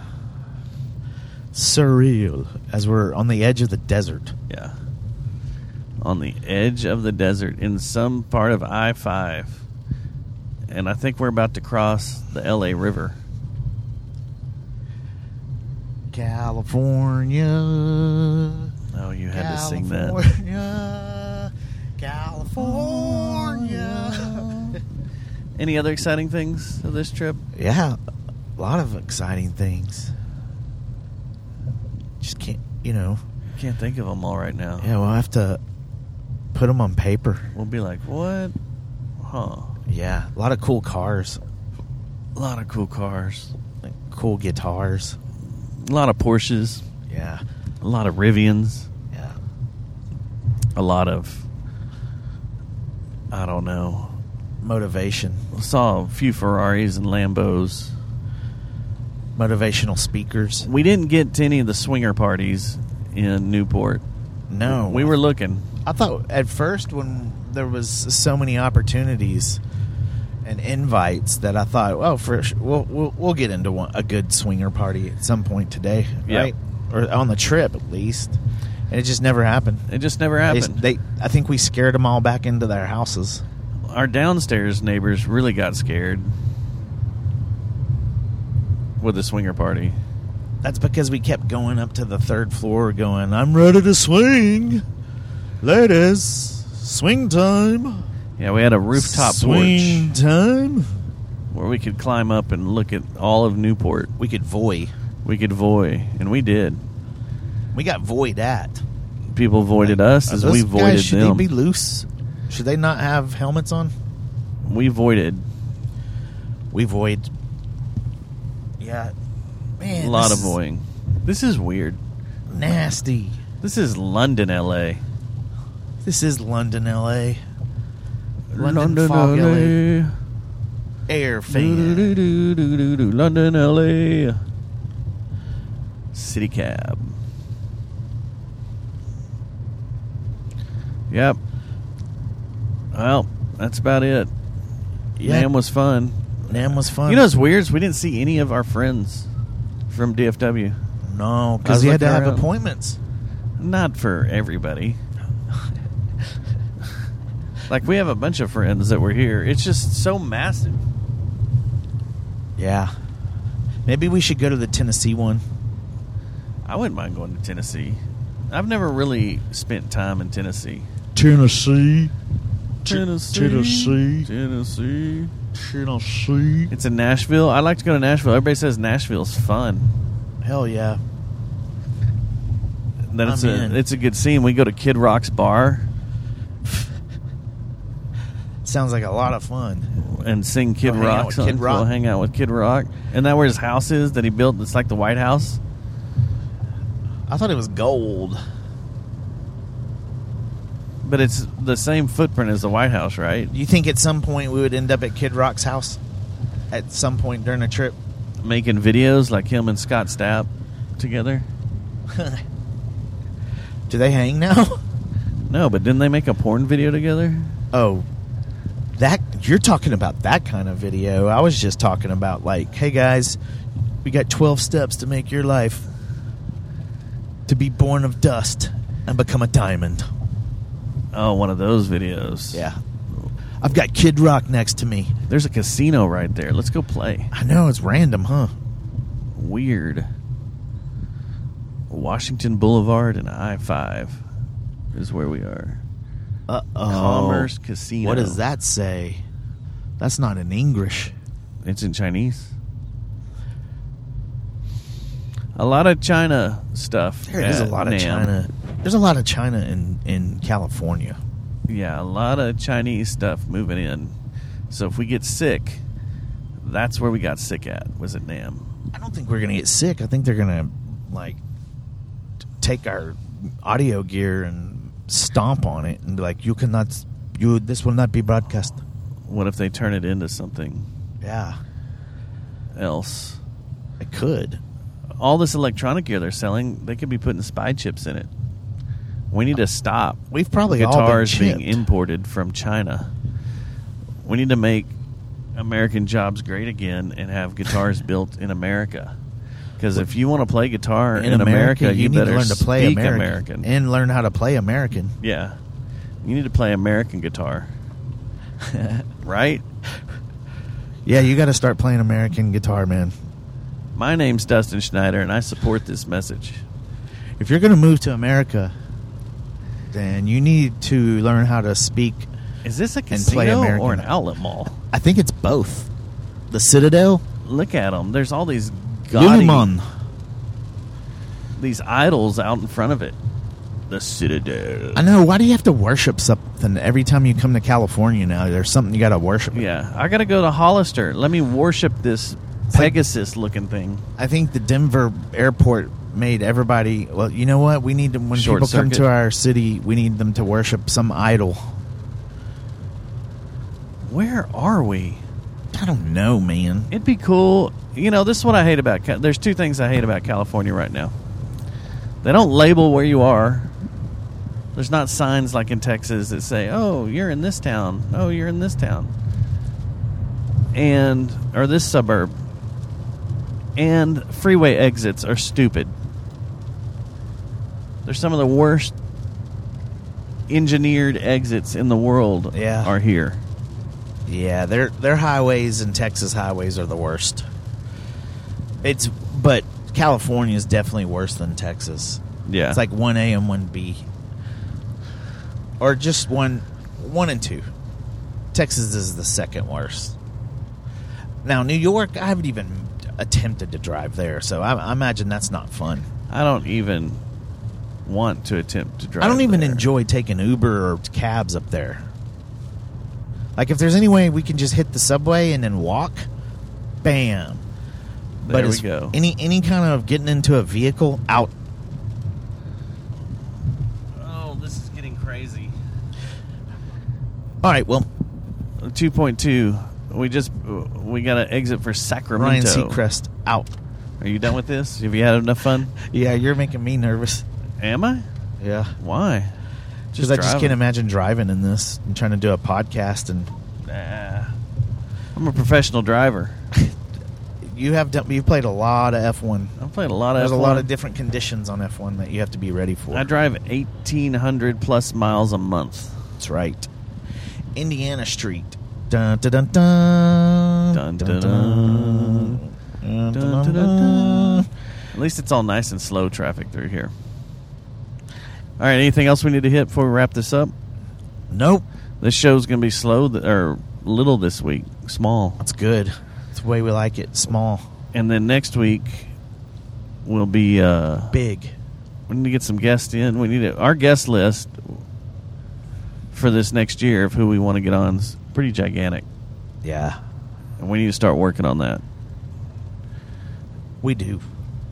Surreal. As we're on the edge of the desert. Yeah. On the edge of the desert in some part of I five. And I think we're about to cross the L A River. California. Oh, you had to sing that. California. California. Any other exciting things of this trip? Yeah. A lot of exciting things. Just can't, you know. Can't think of them all right now. Yeah, we'll have to put them on paper. We'll be like, what? Huh. Yeah, a lot of cool cars. A lot of cool cars. Like cool guitars. A lot of Porsches. Yeah. A lot of Rivians. Yeah. A lot of, I don't know. Motivation. I saw a few Ferraris and Lambos. Motivational speakers. We didn't get to any of the swinger parties in Newport. No. We were looking. I thought at first when there was so many opportunities and invites that I thought, well, for we'll we'll, we'll get into one, a good swinger party at some point today, Yep. right? Or on the trip at least. And it just never happened. It just never They, happened. they, I think we scared them all back into their houses. Our downstairs neighbors really got scared with the swinger party. That's because we kept going up to the third floor going, I'm ready to swing. Ladies, swing time. Yeah, we had a rooftop swing porch time. where we could climb up and look at all of Newport. We could voy. We could voy, and we did. We got void at. People voided us Are as those we guys, voided should them. they be loose? Should they not have helmets on? We voided. We void. Yeah. Man, a lot this of voiding. This is weird. Nasty. This is London, L A. This is London, L A. London, London, Fog, L L A. A. Air fan. Do, do, do, do, do, London, L A. City cab. Yep. Well, that's about it. Yeah. NAMM was fun. NAMM was fun. You know what's weird is we didn't see any of our friends from D F W. No, I because was you had to looking have around. appointments. Not for everybody. Like, we have a bunch of friends that were here. It's just so massive. Yeah. Maybe we should go to the Tennessee one. I wouldn't mind going to Tennessee. I've never really spent time in Tennessee. Tennessee. Tennessee. Tennessee. Tennessee. Tennessee. It's in Nashville. I'd like to go to Nashville. Everybody says Nashville's fun. Hell yeah. That it's I'm a in. it's a good scene. We go to Kid Rock's bar Sounds like a lot of fun. and sing Kid Go hang out Rock with songs. Kid Rock? We'll hang out with Kid Rock. And that where his house is that he built? It's like the White House. I thought it was gold. But it's the same footprint as the White House, right? Do you think at some point we would end up at Kid Rock's house? At some point during a trip? Making videos like him and Scott Stapp together. Do they hang now? No, but didn't they make a porn video together? Oh, that you're talking about that kind of video. I was just talking about like, hey guys, we got twelve steps to make your life to be born of dust and become a diamond. Oh, one of those videos. Yeah. I've got Kid Rock next to me. There's a casino right there. Let's go play. I know, it's random, huh? Weird. Washington Boulevard and I five is where we are. Uh-oh. Commerce Casino. What does that say? That's not in English. It's in Chinese. A lot of China stuff. There is a at lot of NAMM. China. There's a lot of China in, in California. Yeah, a lot of Chinese stuff moving in. So if we get sick, that's where we got sick at, was at NAMM. I don't think we're going to get sick. I think they're going to, like, t- take our audio gear and stomp on it and be like, you cannot, you, this will not be broadcast. What if they turn it into something Yeah. else? I could. All this electronic gear they're selling, they could be putting spy chips in it. We need to stop. We've probably all been guitars being chipped. imported from China. We need to make American jobs great again and have guitars built in America. Because if you want to play guitar in, In America, America, you, you need better to learn to play speak American, American. and learn how to play American. Yeah, you need to play American guitar, right? Yeah, you got to start playing American guitar, man. My name's Dustin Schneider, and I support this message. If you're going to move to America, then you need to learn how to speak. Is this a and play casino American. or an outlet mall? I think it's both. The Citadel, Look at them. There's all these gaudy, Lululemon. these idols out in front of it. The Citadel. I know. Why do you have to worship something every time you come to California now? There's something you got to worship. Yeah, I got to go to Hollister. Let me worship this Pegasus-looking thing. I think the Denver airport made everybody. Well, you know what? We need to, when Short people come circuit. to our city, we need them to worship some idol. Where are we? I don't know, man. It'd be cool. You know, this is what I hate about... Ca- There's two things I hate about California right now. They don't label where you are. There's not signs like in Texas that say, oh, you're in this town. Oh, you're in this town. And... Or this suburb. And freeway exits are stupid. They're some of the worst engineered exits in the world Yeah. are here. Yeah, their their highways and Texas highways are the worst. It's but California is definitely worse than Texas. Yeah. It's like one A and one B, or just one one and two. Texas is the second worst. Now New York, I haven't even attempted to drive there, so I, I imagine that's not fun. I don't even want to attempt to drive I don't even there. enjoy taking Uber or cabs up there. Like, if there's any way we can just hit the subway and then walk, bam. There but we as go. Any any kind of getting into a vehicle, out. Oh, this is getting crazy. All right, well, two point two. We just we got to exit for Ryan Sacramento. Seacrest, out. Are you done with this? Have you had enough fun? Yeah, you're making me nervous. Am I? Yeah. Why? Because I just driving. can't imagine driving in this and trying to do a podcast. And Nah. I'm a professional driver. you have done, you played a lot of F one. I've played a lot of There's F one. a lot of different conditions on F one that you have to be ready for. I drive eighteen hundred plus miles a month. That's right. Indiana Street. Dun, dun, dun, dun. Dun, Dun, dun, dun. Dun, dun, dun, dun. At least it's all nice and slow traffic through here. All right, anything else we need to hit before we wrap this up? Nope. This show's going to be slow, th- or little this week, small. That's good. That's the way we like it, small. And then next week will be uh, big. We need to get some guests in. We need to, our guest list for this next year of who we want to get on is pretty gigantic. Yeah. And we need to start working on that. We do.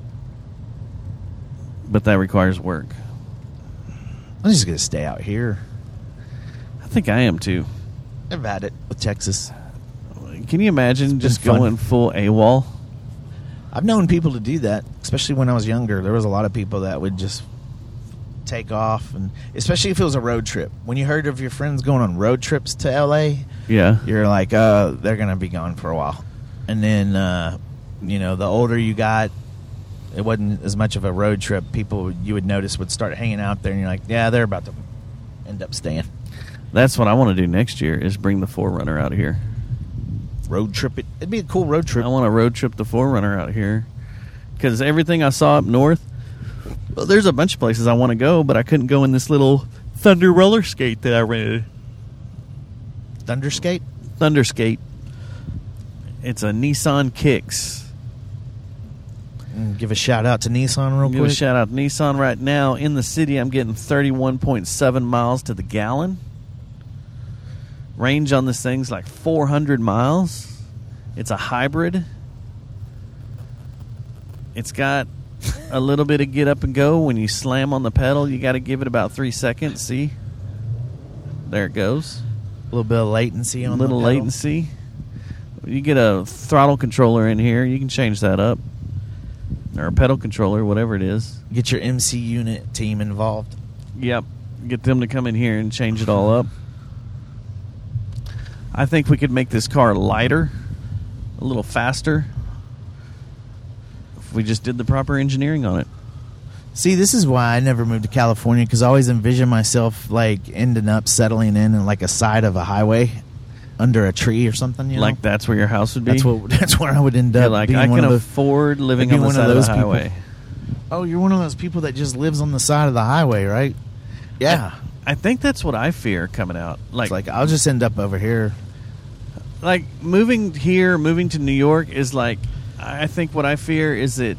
But that requires work. I'm just going to stay out here. I think I am too. I've had it with Texas. Can you imagine It's just been fun. going full AWOL? I've known people to do that, especially when I was younger. There was a lot of people that would just take off, and especially if it was a road trip. When you heard of your friends going on road trips to L A, Yeah. you're like, uh, they're going to be gone for a while. And then, uh, you know, the older you got, it wasn't as much of a road trip. People you would notice would start hanging out there, and you're like, yeah, they're about to end up staying. That's what I want to do next year is bring the four runner out here. Road trip it. It'd be a cool road trip. I want to road trip the four runner out here. Because everything I saw up north, well, there's a bunch of places I want to go, but I couldn't go in this little Thunder roller skate that I rented. Thunder skate? Thunder skate. It's a Nissan Kicks. And give a shout out to Nissan real Give quick. a shout out to Nissan right now. In the city, I'm getting thirty-one point seven miles to the gallon. Range on this thing's like four hundred miles. It's a hybrid. It's got a little bit of get up and go. When you slam on the pedal, you got to give it about three seconds. See? There it goes. A little bit of latency on A little the pedal. latency. You get a throttle controller in here. You can change that up. Or a pedal controller, whatever it is. Get your M C unit team involved. Yep. Get them to come in here and change it all up. I think we could make this car lighter, a little faster, if we just did the proper engineering on it. See, this is why I never moved to California, because I always envision myself like ending up settling in in like a side of a highway under a tree or something. You know? Like that's where your house would be? That's what. That's where I would end up. You're like, being I one can of the- afford living I'd be on the one side of of those the people. highway. Oh, you're one of those people that just lives on the side of the highway, right? Yeah. I, I think that's what I fear coming out. Like, It's like I'll just end up over here. like moving here, moving to New York is like, I think what I fear is that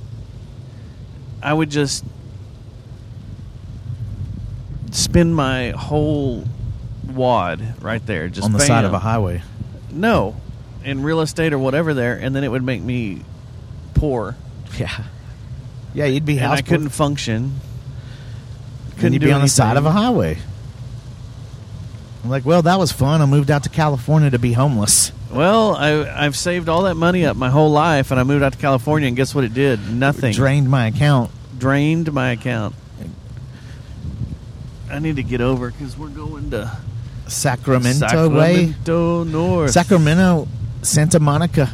I would just spend my whole wad right there, just On the bam. side of a highway. No, in real estate or whatever there, and then it would make me poor. Yeah. Yeah, you'd be And house I couldn't function. Couldn't Couldn't you'd do be on the side of anything. a highway. I'm like, well, that was fun. I moved out to California to be homeless. Well, I, I've saved all that money up my whole life, and I moved out to California, and guess what it did? Nothing. Drained my account. Drained my account. I need to get over because we're going to Sacramento, way. Sacramento North. Sacramento, Santa Monica,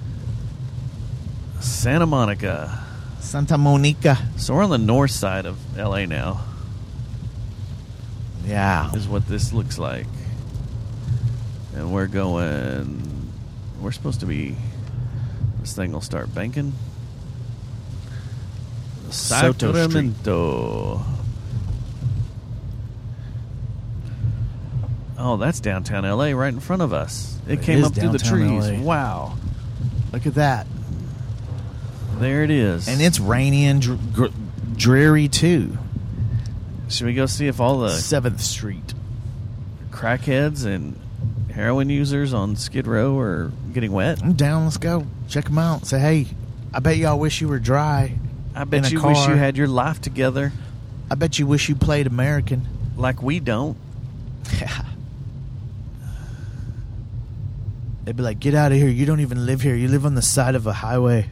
Santa Monica. Santa Monica. So we're on the north side of L A now, Yeah. is what this looks like. And we're going... We're supposed to be... This thing will start banking. Soto Street. Sacramento. Oh, that's downtown L A right in front of us. It, It came is up through the downtown trees. L A. Wow. Look at that. There it is. And it's rainy and dr- gr- dreary, too. Should we go see if all the seventh Street crackheads and heroin users on Skid Row are getting wet? I'm down. Let's go. Check them out. Say, hey, I bet y'all wish you were dry. I bet in a you car. wish you had your life together I bet you wish you played American. like we don't. Yeah. They'd be like, get out of here. You don't even live here. You live on the side of a highway.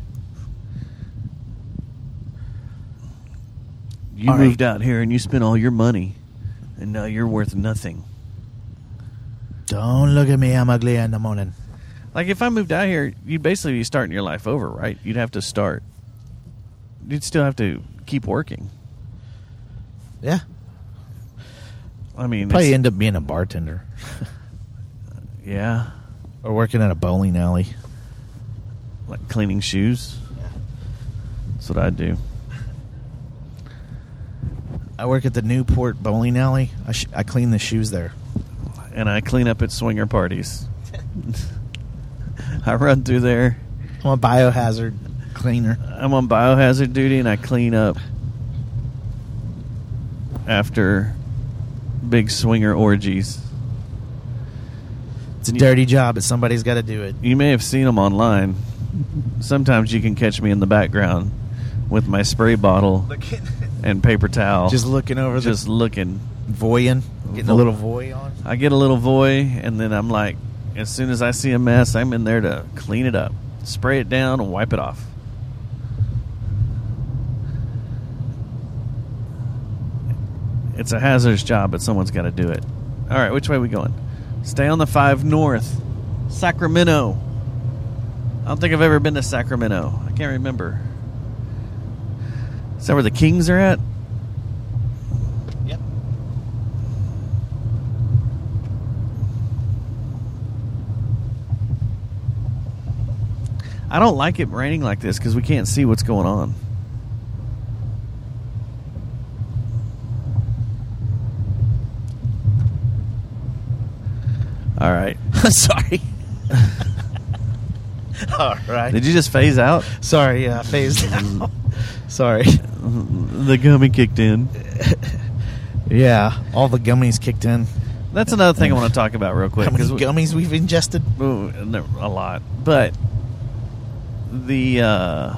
You All moved right. out here and you spent all your money. And now you're worth nothing. Don't look at me. I'm ugly in the morning. Like, if I moved out here, you'd basically be starting your life over, right? You'd have to start. You'd still have to keep working. Yeah. I mean, Probably it's- end up being a bartender. yeah. Or working at a bowling alley. Like cleaning shoes. That's what I'd do. I work at the Newport bowling alley. I, sh- I clean the shoes there. And I clean up at swinger parties. I run through there. I'm a biohazard cleaner. I'm on biohazard duty, and I clean up after big swinger orgies. It's a dirty job, but somebody's got to do it. You may have seen them online. Sometimes you can catch me in the background with my spray bottle and paper towel. Just looking over the- Just looking. Voying. Getting a little voy on. I get a little voy, and then I'm like, as soon as I see a mess, I'm in there to clean it up. Spray it down and wipe it off. It's a hazardous job, but someone's got to do it. All right, which way are we going? Stay on the five north. Sacramento. I don't think I've ever been to Sacramento. I can't remember. Is that where the Kings are at? Yep. I don't like it raining like this because we can't see what's going on. All right. Sorry. All right. Did you just phase out? Sorry, yeah, phased out. Sorry. The gummy kicked in. Yeah, all the gummies kicked in. That's another thing I want to talk about real quick. How many 'cause we- gummies we've ingested? Ooh, no, a lot. But the uh,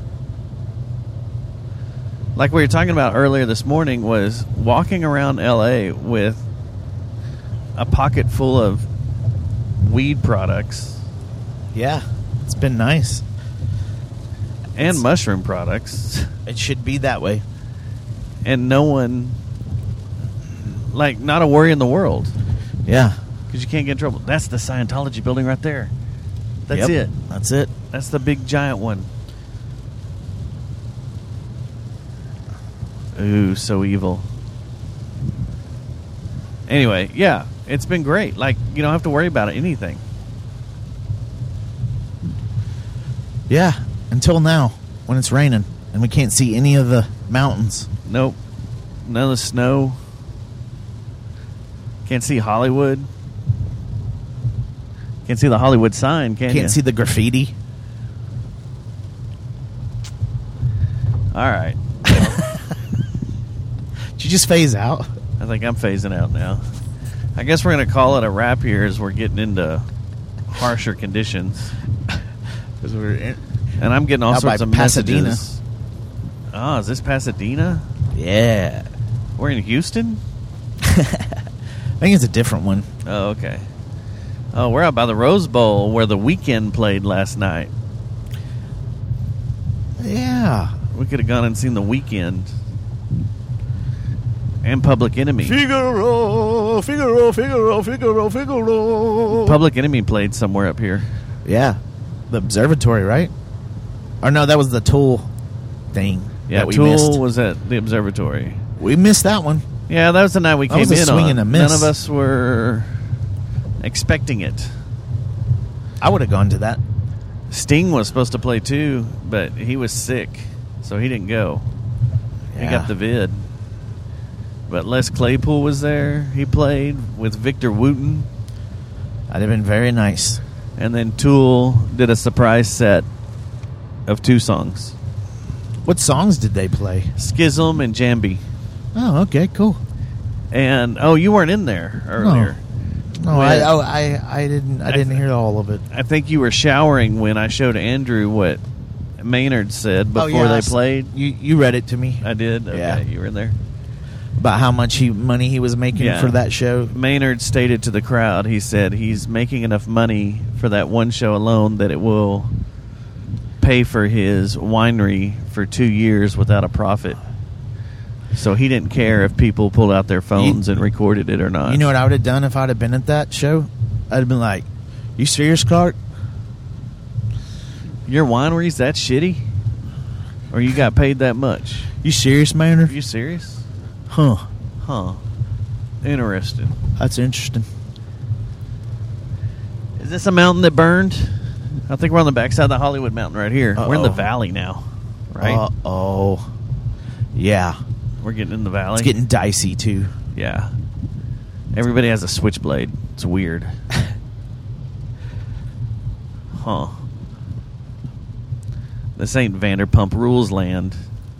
like we were talking about earlier this morning was walking around L A with a pocket full of weed products. Yeah, it's been nice. And It's- mushroom products. It should be that way. And no one, like, not a worry in the world. Yeah. Because you can't get in trouble. That's the Scientology building right there. That's Yep, it. That's it. That's the big giant one. Ooh, so evil. Anyway, yeah, it's been great. Like, you don't have to worry about anything. Yeah, until now, when it's raining and we can't see any of the mountains. Nope. None of the snow. Can't see Hollywood. Can't see the Hollywood sign, can you? Can't see the graffiti. All right. Did you just phase out? I think I'm phasing out now. I guess we're going to call it a wrap here as we're getting into harsher conditions. Because we're in, And I'm getting all out sorts by of Pasadena. messages. Oh, is this Pasadena? Yeah. We're in Houston? I think it's a different one. Oh, okay. Oh, we're out by the Rose Bowl where the Weeknd played last night. Yeah. We could have gone and seen the Weeknd. And Public Enemy. Figaro, Figaro, Figaro, Figaro, Figaro. Public Enemy played somewhere up here. Yeah. The observatory, right? Or no, that was the Tool thing Yeah, that we Tool missed. was at the observatory. We missed that one. Yeah, that was the night we That came was a in swing on. and a miss. None of us were expecting it. I would have gone to that. Sting was supposed to play too, but he was sick, so he didn't go. He Yeah. got the vid. But Les Claypool was there. He played with Victor Wooten. That'd have been very nice. And then Tool did a surprise set of two songs. What songs did they play? Schism and Jambi. Oh, okay, cool. And, oh, you weren't in there earlier. No, When- I, oh, I, I didn't, I didn't hear all of it. I think you were showering when I showed Andrew what Maynard said before Oh, yeah, I they s- played. You, you read it to me I did? Okay, Yeah. you were in there. about how much he money he was making Yeah. for that show. Maynard stated to the crowd, he said he's making enough money for that one show alone that it will pay for his winery for two years without a profit. So he didn't care if people pulled out their phones You- and recorded it or not. You know what I would have done if I'd have been at that show? I'd have been like, "You serious, Clark? Your winery's that shitty? Or you got paid that much? You serious, Manor? Are you serious? Huh? Huh. Interesting. That's interesting." Is this a mountain that burned? I think we're on the backside of the Hollywood Mountain right here. We're in the Uh-oh. valley now, right? Uh oh. Yeah. We're getting in the valley. It's getting dicey too. Yeah. Everybody has a switchblade. It's weird. Huh. This ain't Vanderpump Rules land.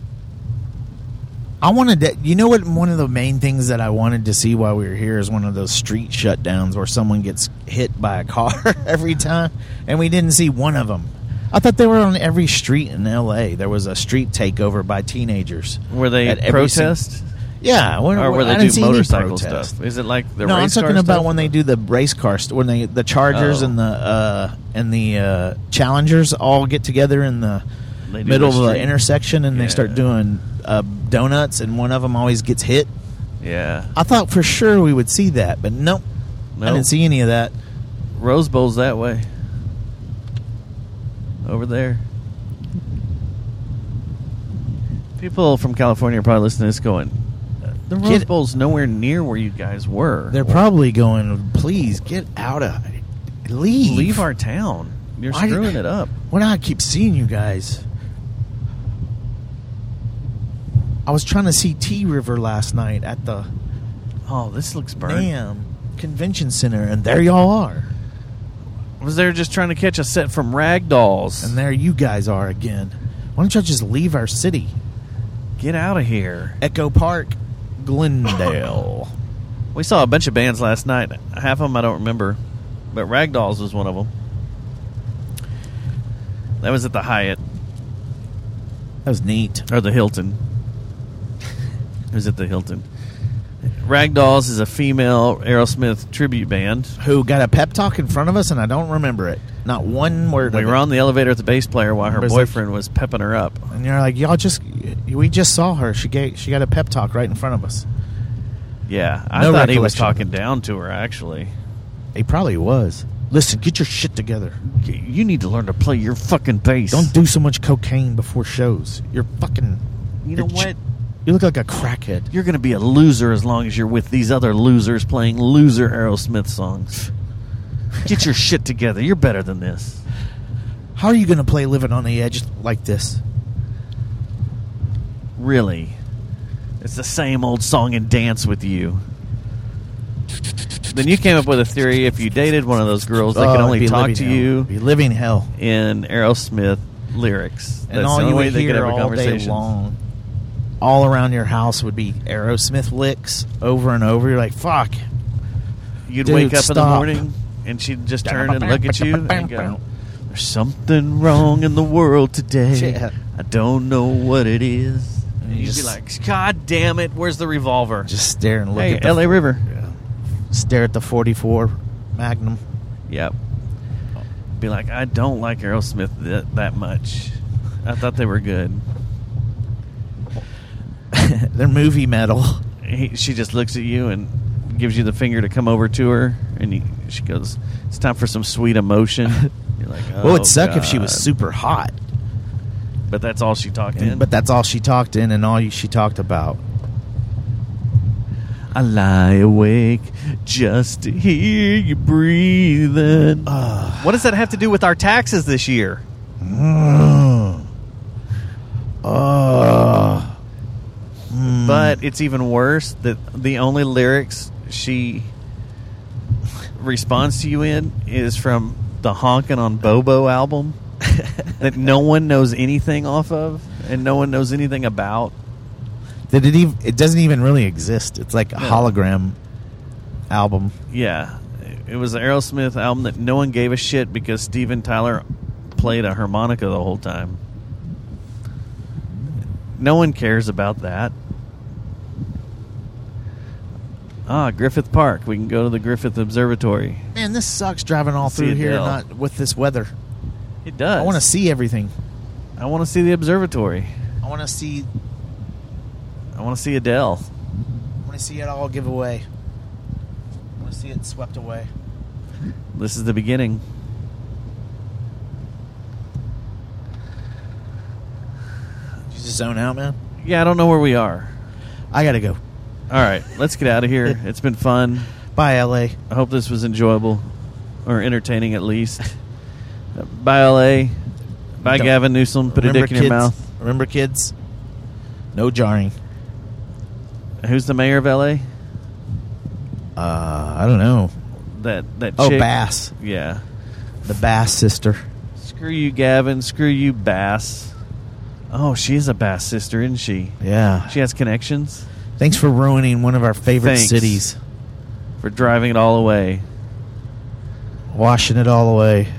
I wanted to, you know what, one of the main things that I wanted to see while we were here is one of those street shutdowns where someone gets hit by a car every time, and we didn't see one of them. I thought they were on every street in L A. There was a street takeover by teenagers. Where they At every protest? sing- yeah. When, Or where I they didn't do see any motorcycle protest. stuff? Is it like the no, race I'm car talking about stuff? when they do the race car, st- when they the Chargers Oh. and the uh, and the uh, Challengers all get together in the They do middle the of the street. intersection, and Yeah. they start doing uh, donuts, and one of them always gets hit. Yeah. I thought for sure we would see that, but nope. I Nope. didn't see any of that. Rose Bowl's that way. Over there. People from California are probably listening to this going, the Rose Get- Bowl's nowhere near where you guys were. They're probably going, please get out of leave. Leave our town. You're Why- screwing it up. Why do I keep seeing you guys? I was trying to see T River last night at the Oh, this looks burned. NAMM Convention Center, and there y'all are. Was there just trying to catch a set from Ragdolls? And there you guys are again. Why don't y'all just leave our city? Get out of here. Echo Park, Glendale. We saw a bunch of bands last night. Half of them I don't remember, but Ragdolls was one of them. That was at the Hyatt. That was neat. Or the Hilton. It was at the Hilton. Ragdolls is a female Aerosmith tribute band. Who got a pep talk in front of us, and I don't remember it. Not one word We of were it. on the elevator with the bass player while her Was like- boyfriend was pepping her up. And you're like, y'all just, we just saw her. She gave, she got a pep talk right in front of us. Yeah, I No thought he was recollection. talking down to her, actually. He probably was. Listen, get your shit together. You need to learn to play your fucking bass. Don't do so much cocaine before shows. You're fucking. You know you're ch- what? You look like a crackhead. You're going to be a loser as long as you're with these other losers playing loser Aerosmith songs. Get your shit together. You're better than this. How are you going to play Living on the Edge like this? Really. It's the same old song and dance with you. Then you came up with a theory if you dated one of those girls that Oh, could it'd only be talk living to hell. you Be living hell. in Aerosmith lyrics. And That's all the you only way would they could hear have a all day conversation. long, all around your house would be Aerosmith licks over and over. You're like, fuck. You'd Dude, wake up in the stop. morning and she'd just turn and look at you and go, there's something wrong in the world today. Yeah. I don't know what it is. And you you'd just- be like, God damn it, where's the revolver? Just stare and look Hey, at the L A River. Stare at the forty-four Magnum. Yep. Be like, I don't like Aerosmith that, that much. I thought they were good. They're movie metal. He, she just looks at you and gives you the finger to come over to her, and you, she goes, it's time for some sweet emotion. You're like, oh, well, it'd suck if she was God. super hot. But that's all she talked in. But that's all she talked in and all she talked about. I lie awake just to hear you breathing. Uh, what does that have to do with our taxes this year? Uh, uh, mm. But it's even worse that the only lyrics she responds to you in is from the Honkin' on Bobo album that no one knows anything off of and no one knows anything about. Did it even? It doesn't even really exist. It's like a No. hologram album. Yeah. It was an Aerosmith album that no one gave a shit because Steven Tyler played a harmonica the whole time. No one cares about that. Ah, Griffith Park. We can go to the Griffith Observatory. Man, this sucks driving all See through it, here Dale. not with this weather. It does. I want to see everything. I want to see the observatory. I want to see. I want to see Adele. I want to see it all give away. I want to see it swept away. This is the beginning. You just zone out, man? Yeah, I don't know where we are. I got to go. All right, let's get out of here. It's been fun. Bye, L A. I hope this was enjoyable or entertaining at least. Bye, L A. Bye, Don't- Gavin Newsom. Put a Remember, dick in your kids- mouth. Remember, kids? No jarring. Who's the mayor of L A? Uh, I don't know. That that Oh, chick? Bass. Yeah. The Bass sister. Screw you, Gavin. Screw you, Bass. Oh, she is a Bass sister, isn't she? Yeah. She has connections. Thanks for ruining one of our favorite Thanks. cities. For driving it all away. Washing it all away.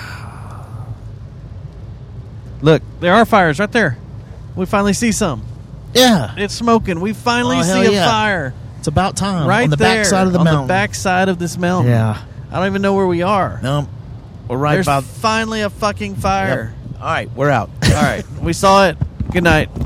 Look, there are fires right there. We finally see some. Yeah. It's smoking. We finally Oh, see hell a yeah. fire. It's about time. Right on the there. back side of the on mountain. the back side of this mountain. Yeah. I don't even know where we are. No. We're right There's about. finally a fucking fire. Yep. All right, we're out. All right. We saw it. Good night.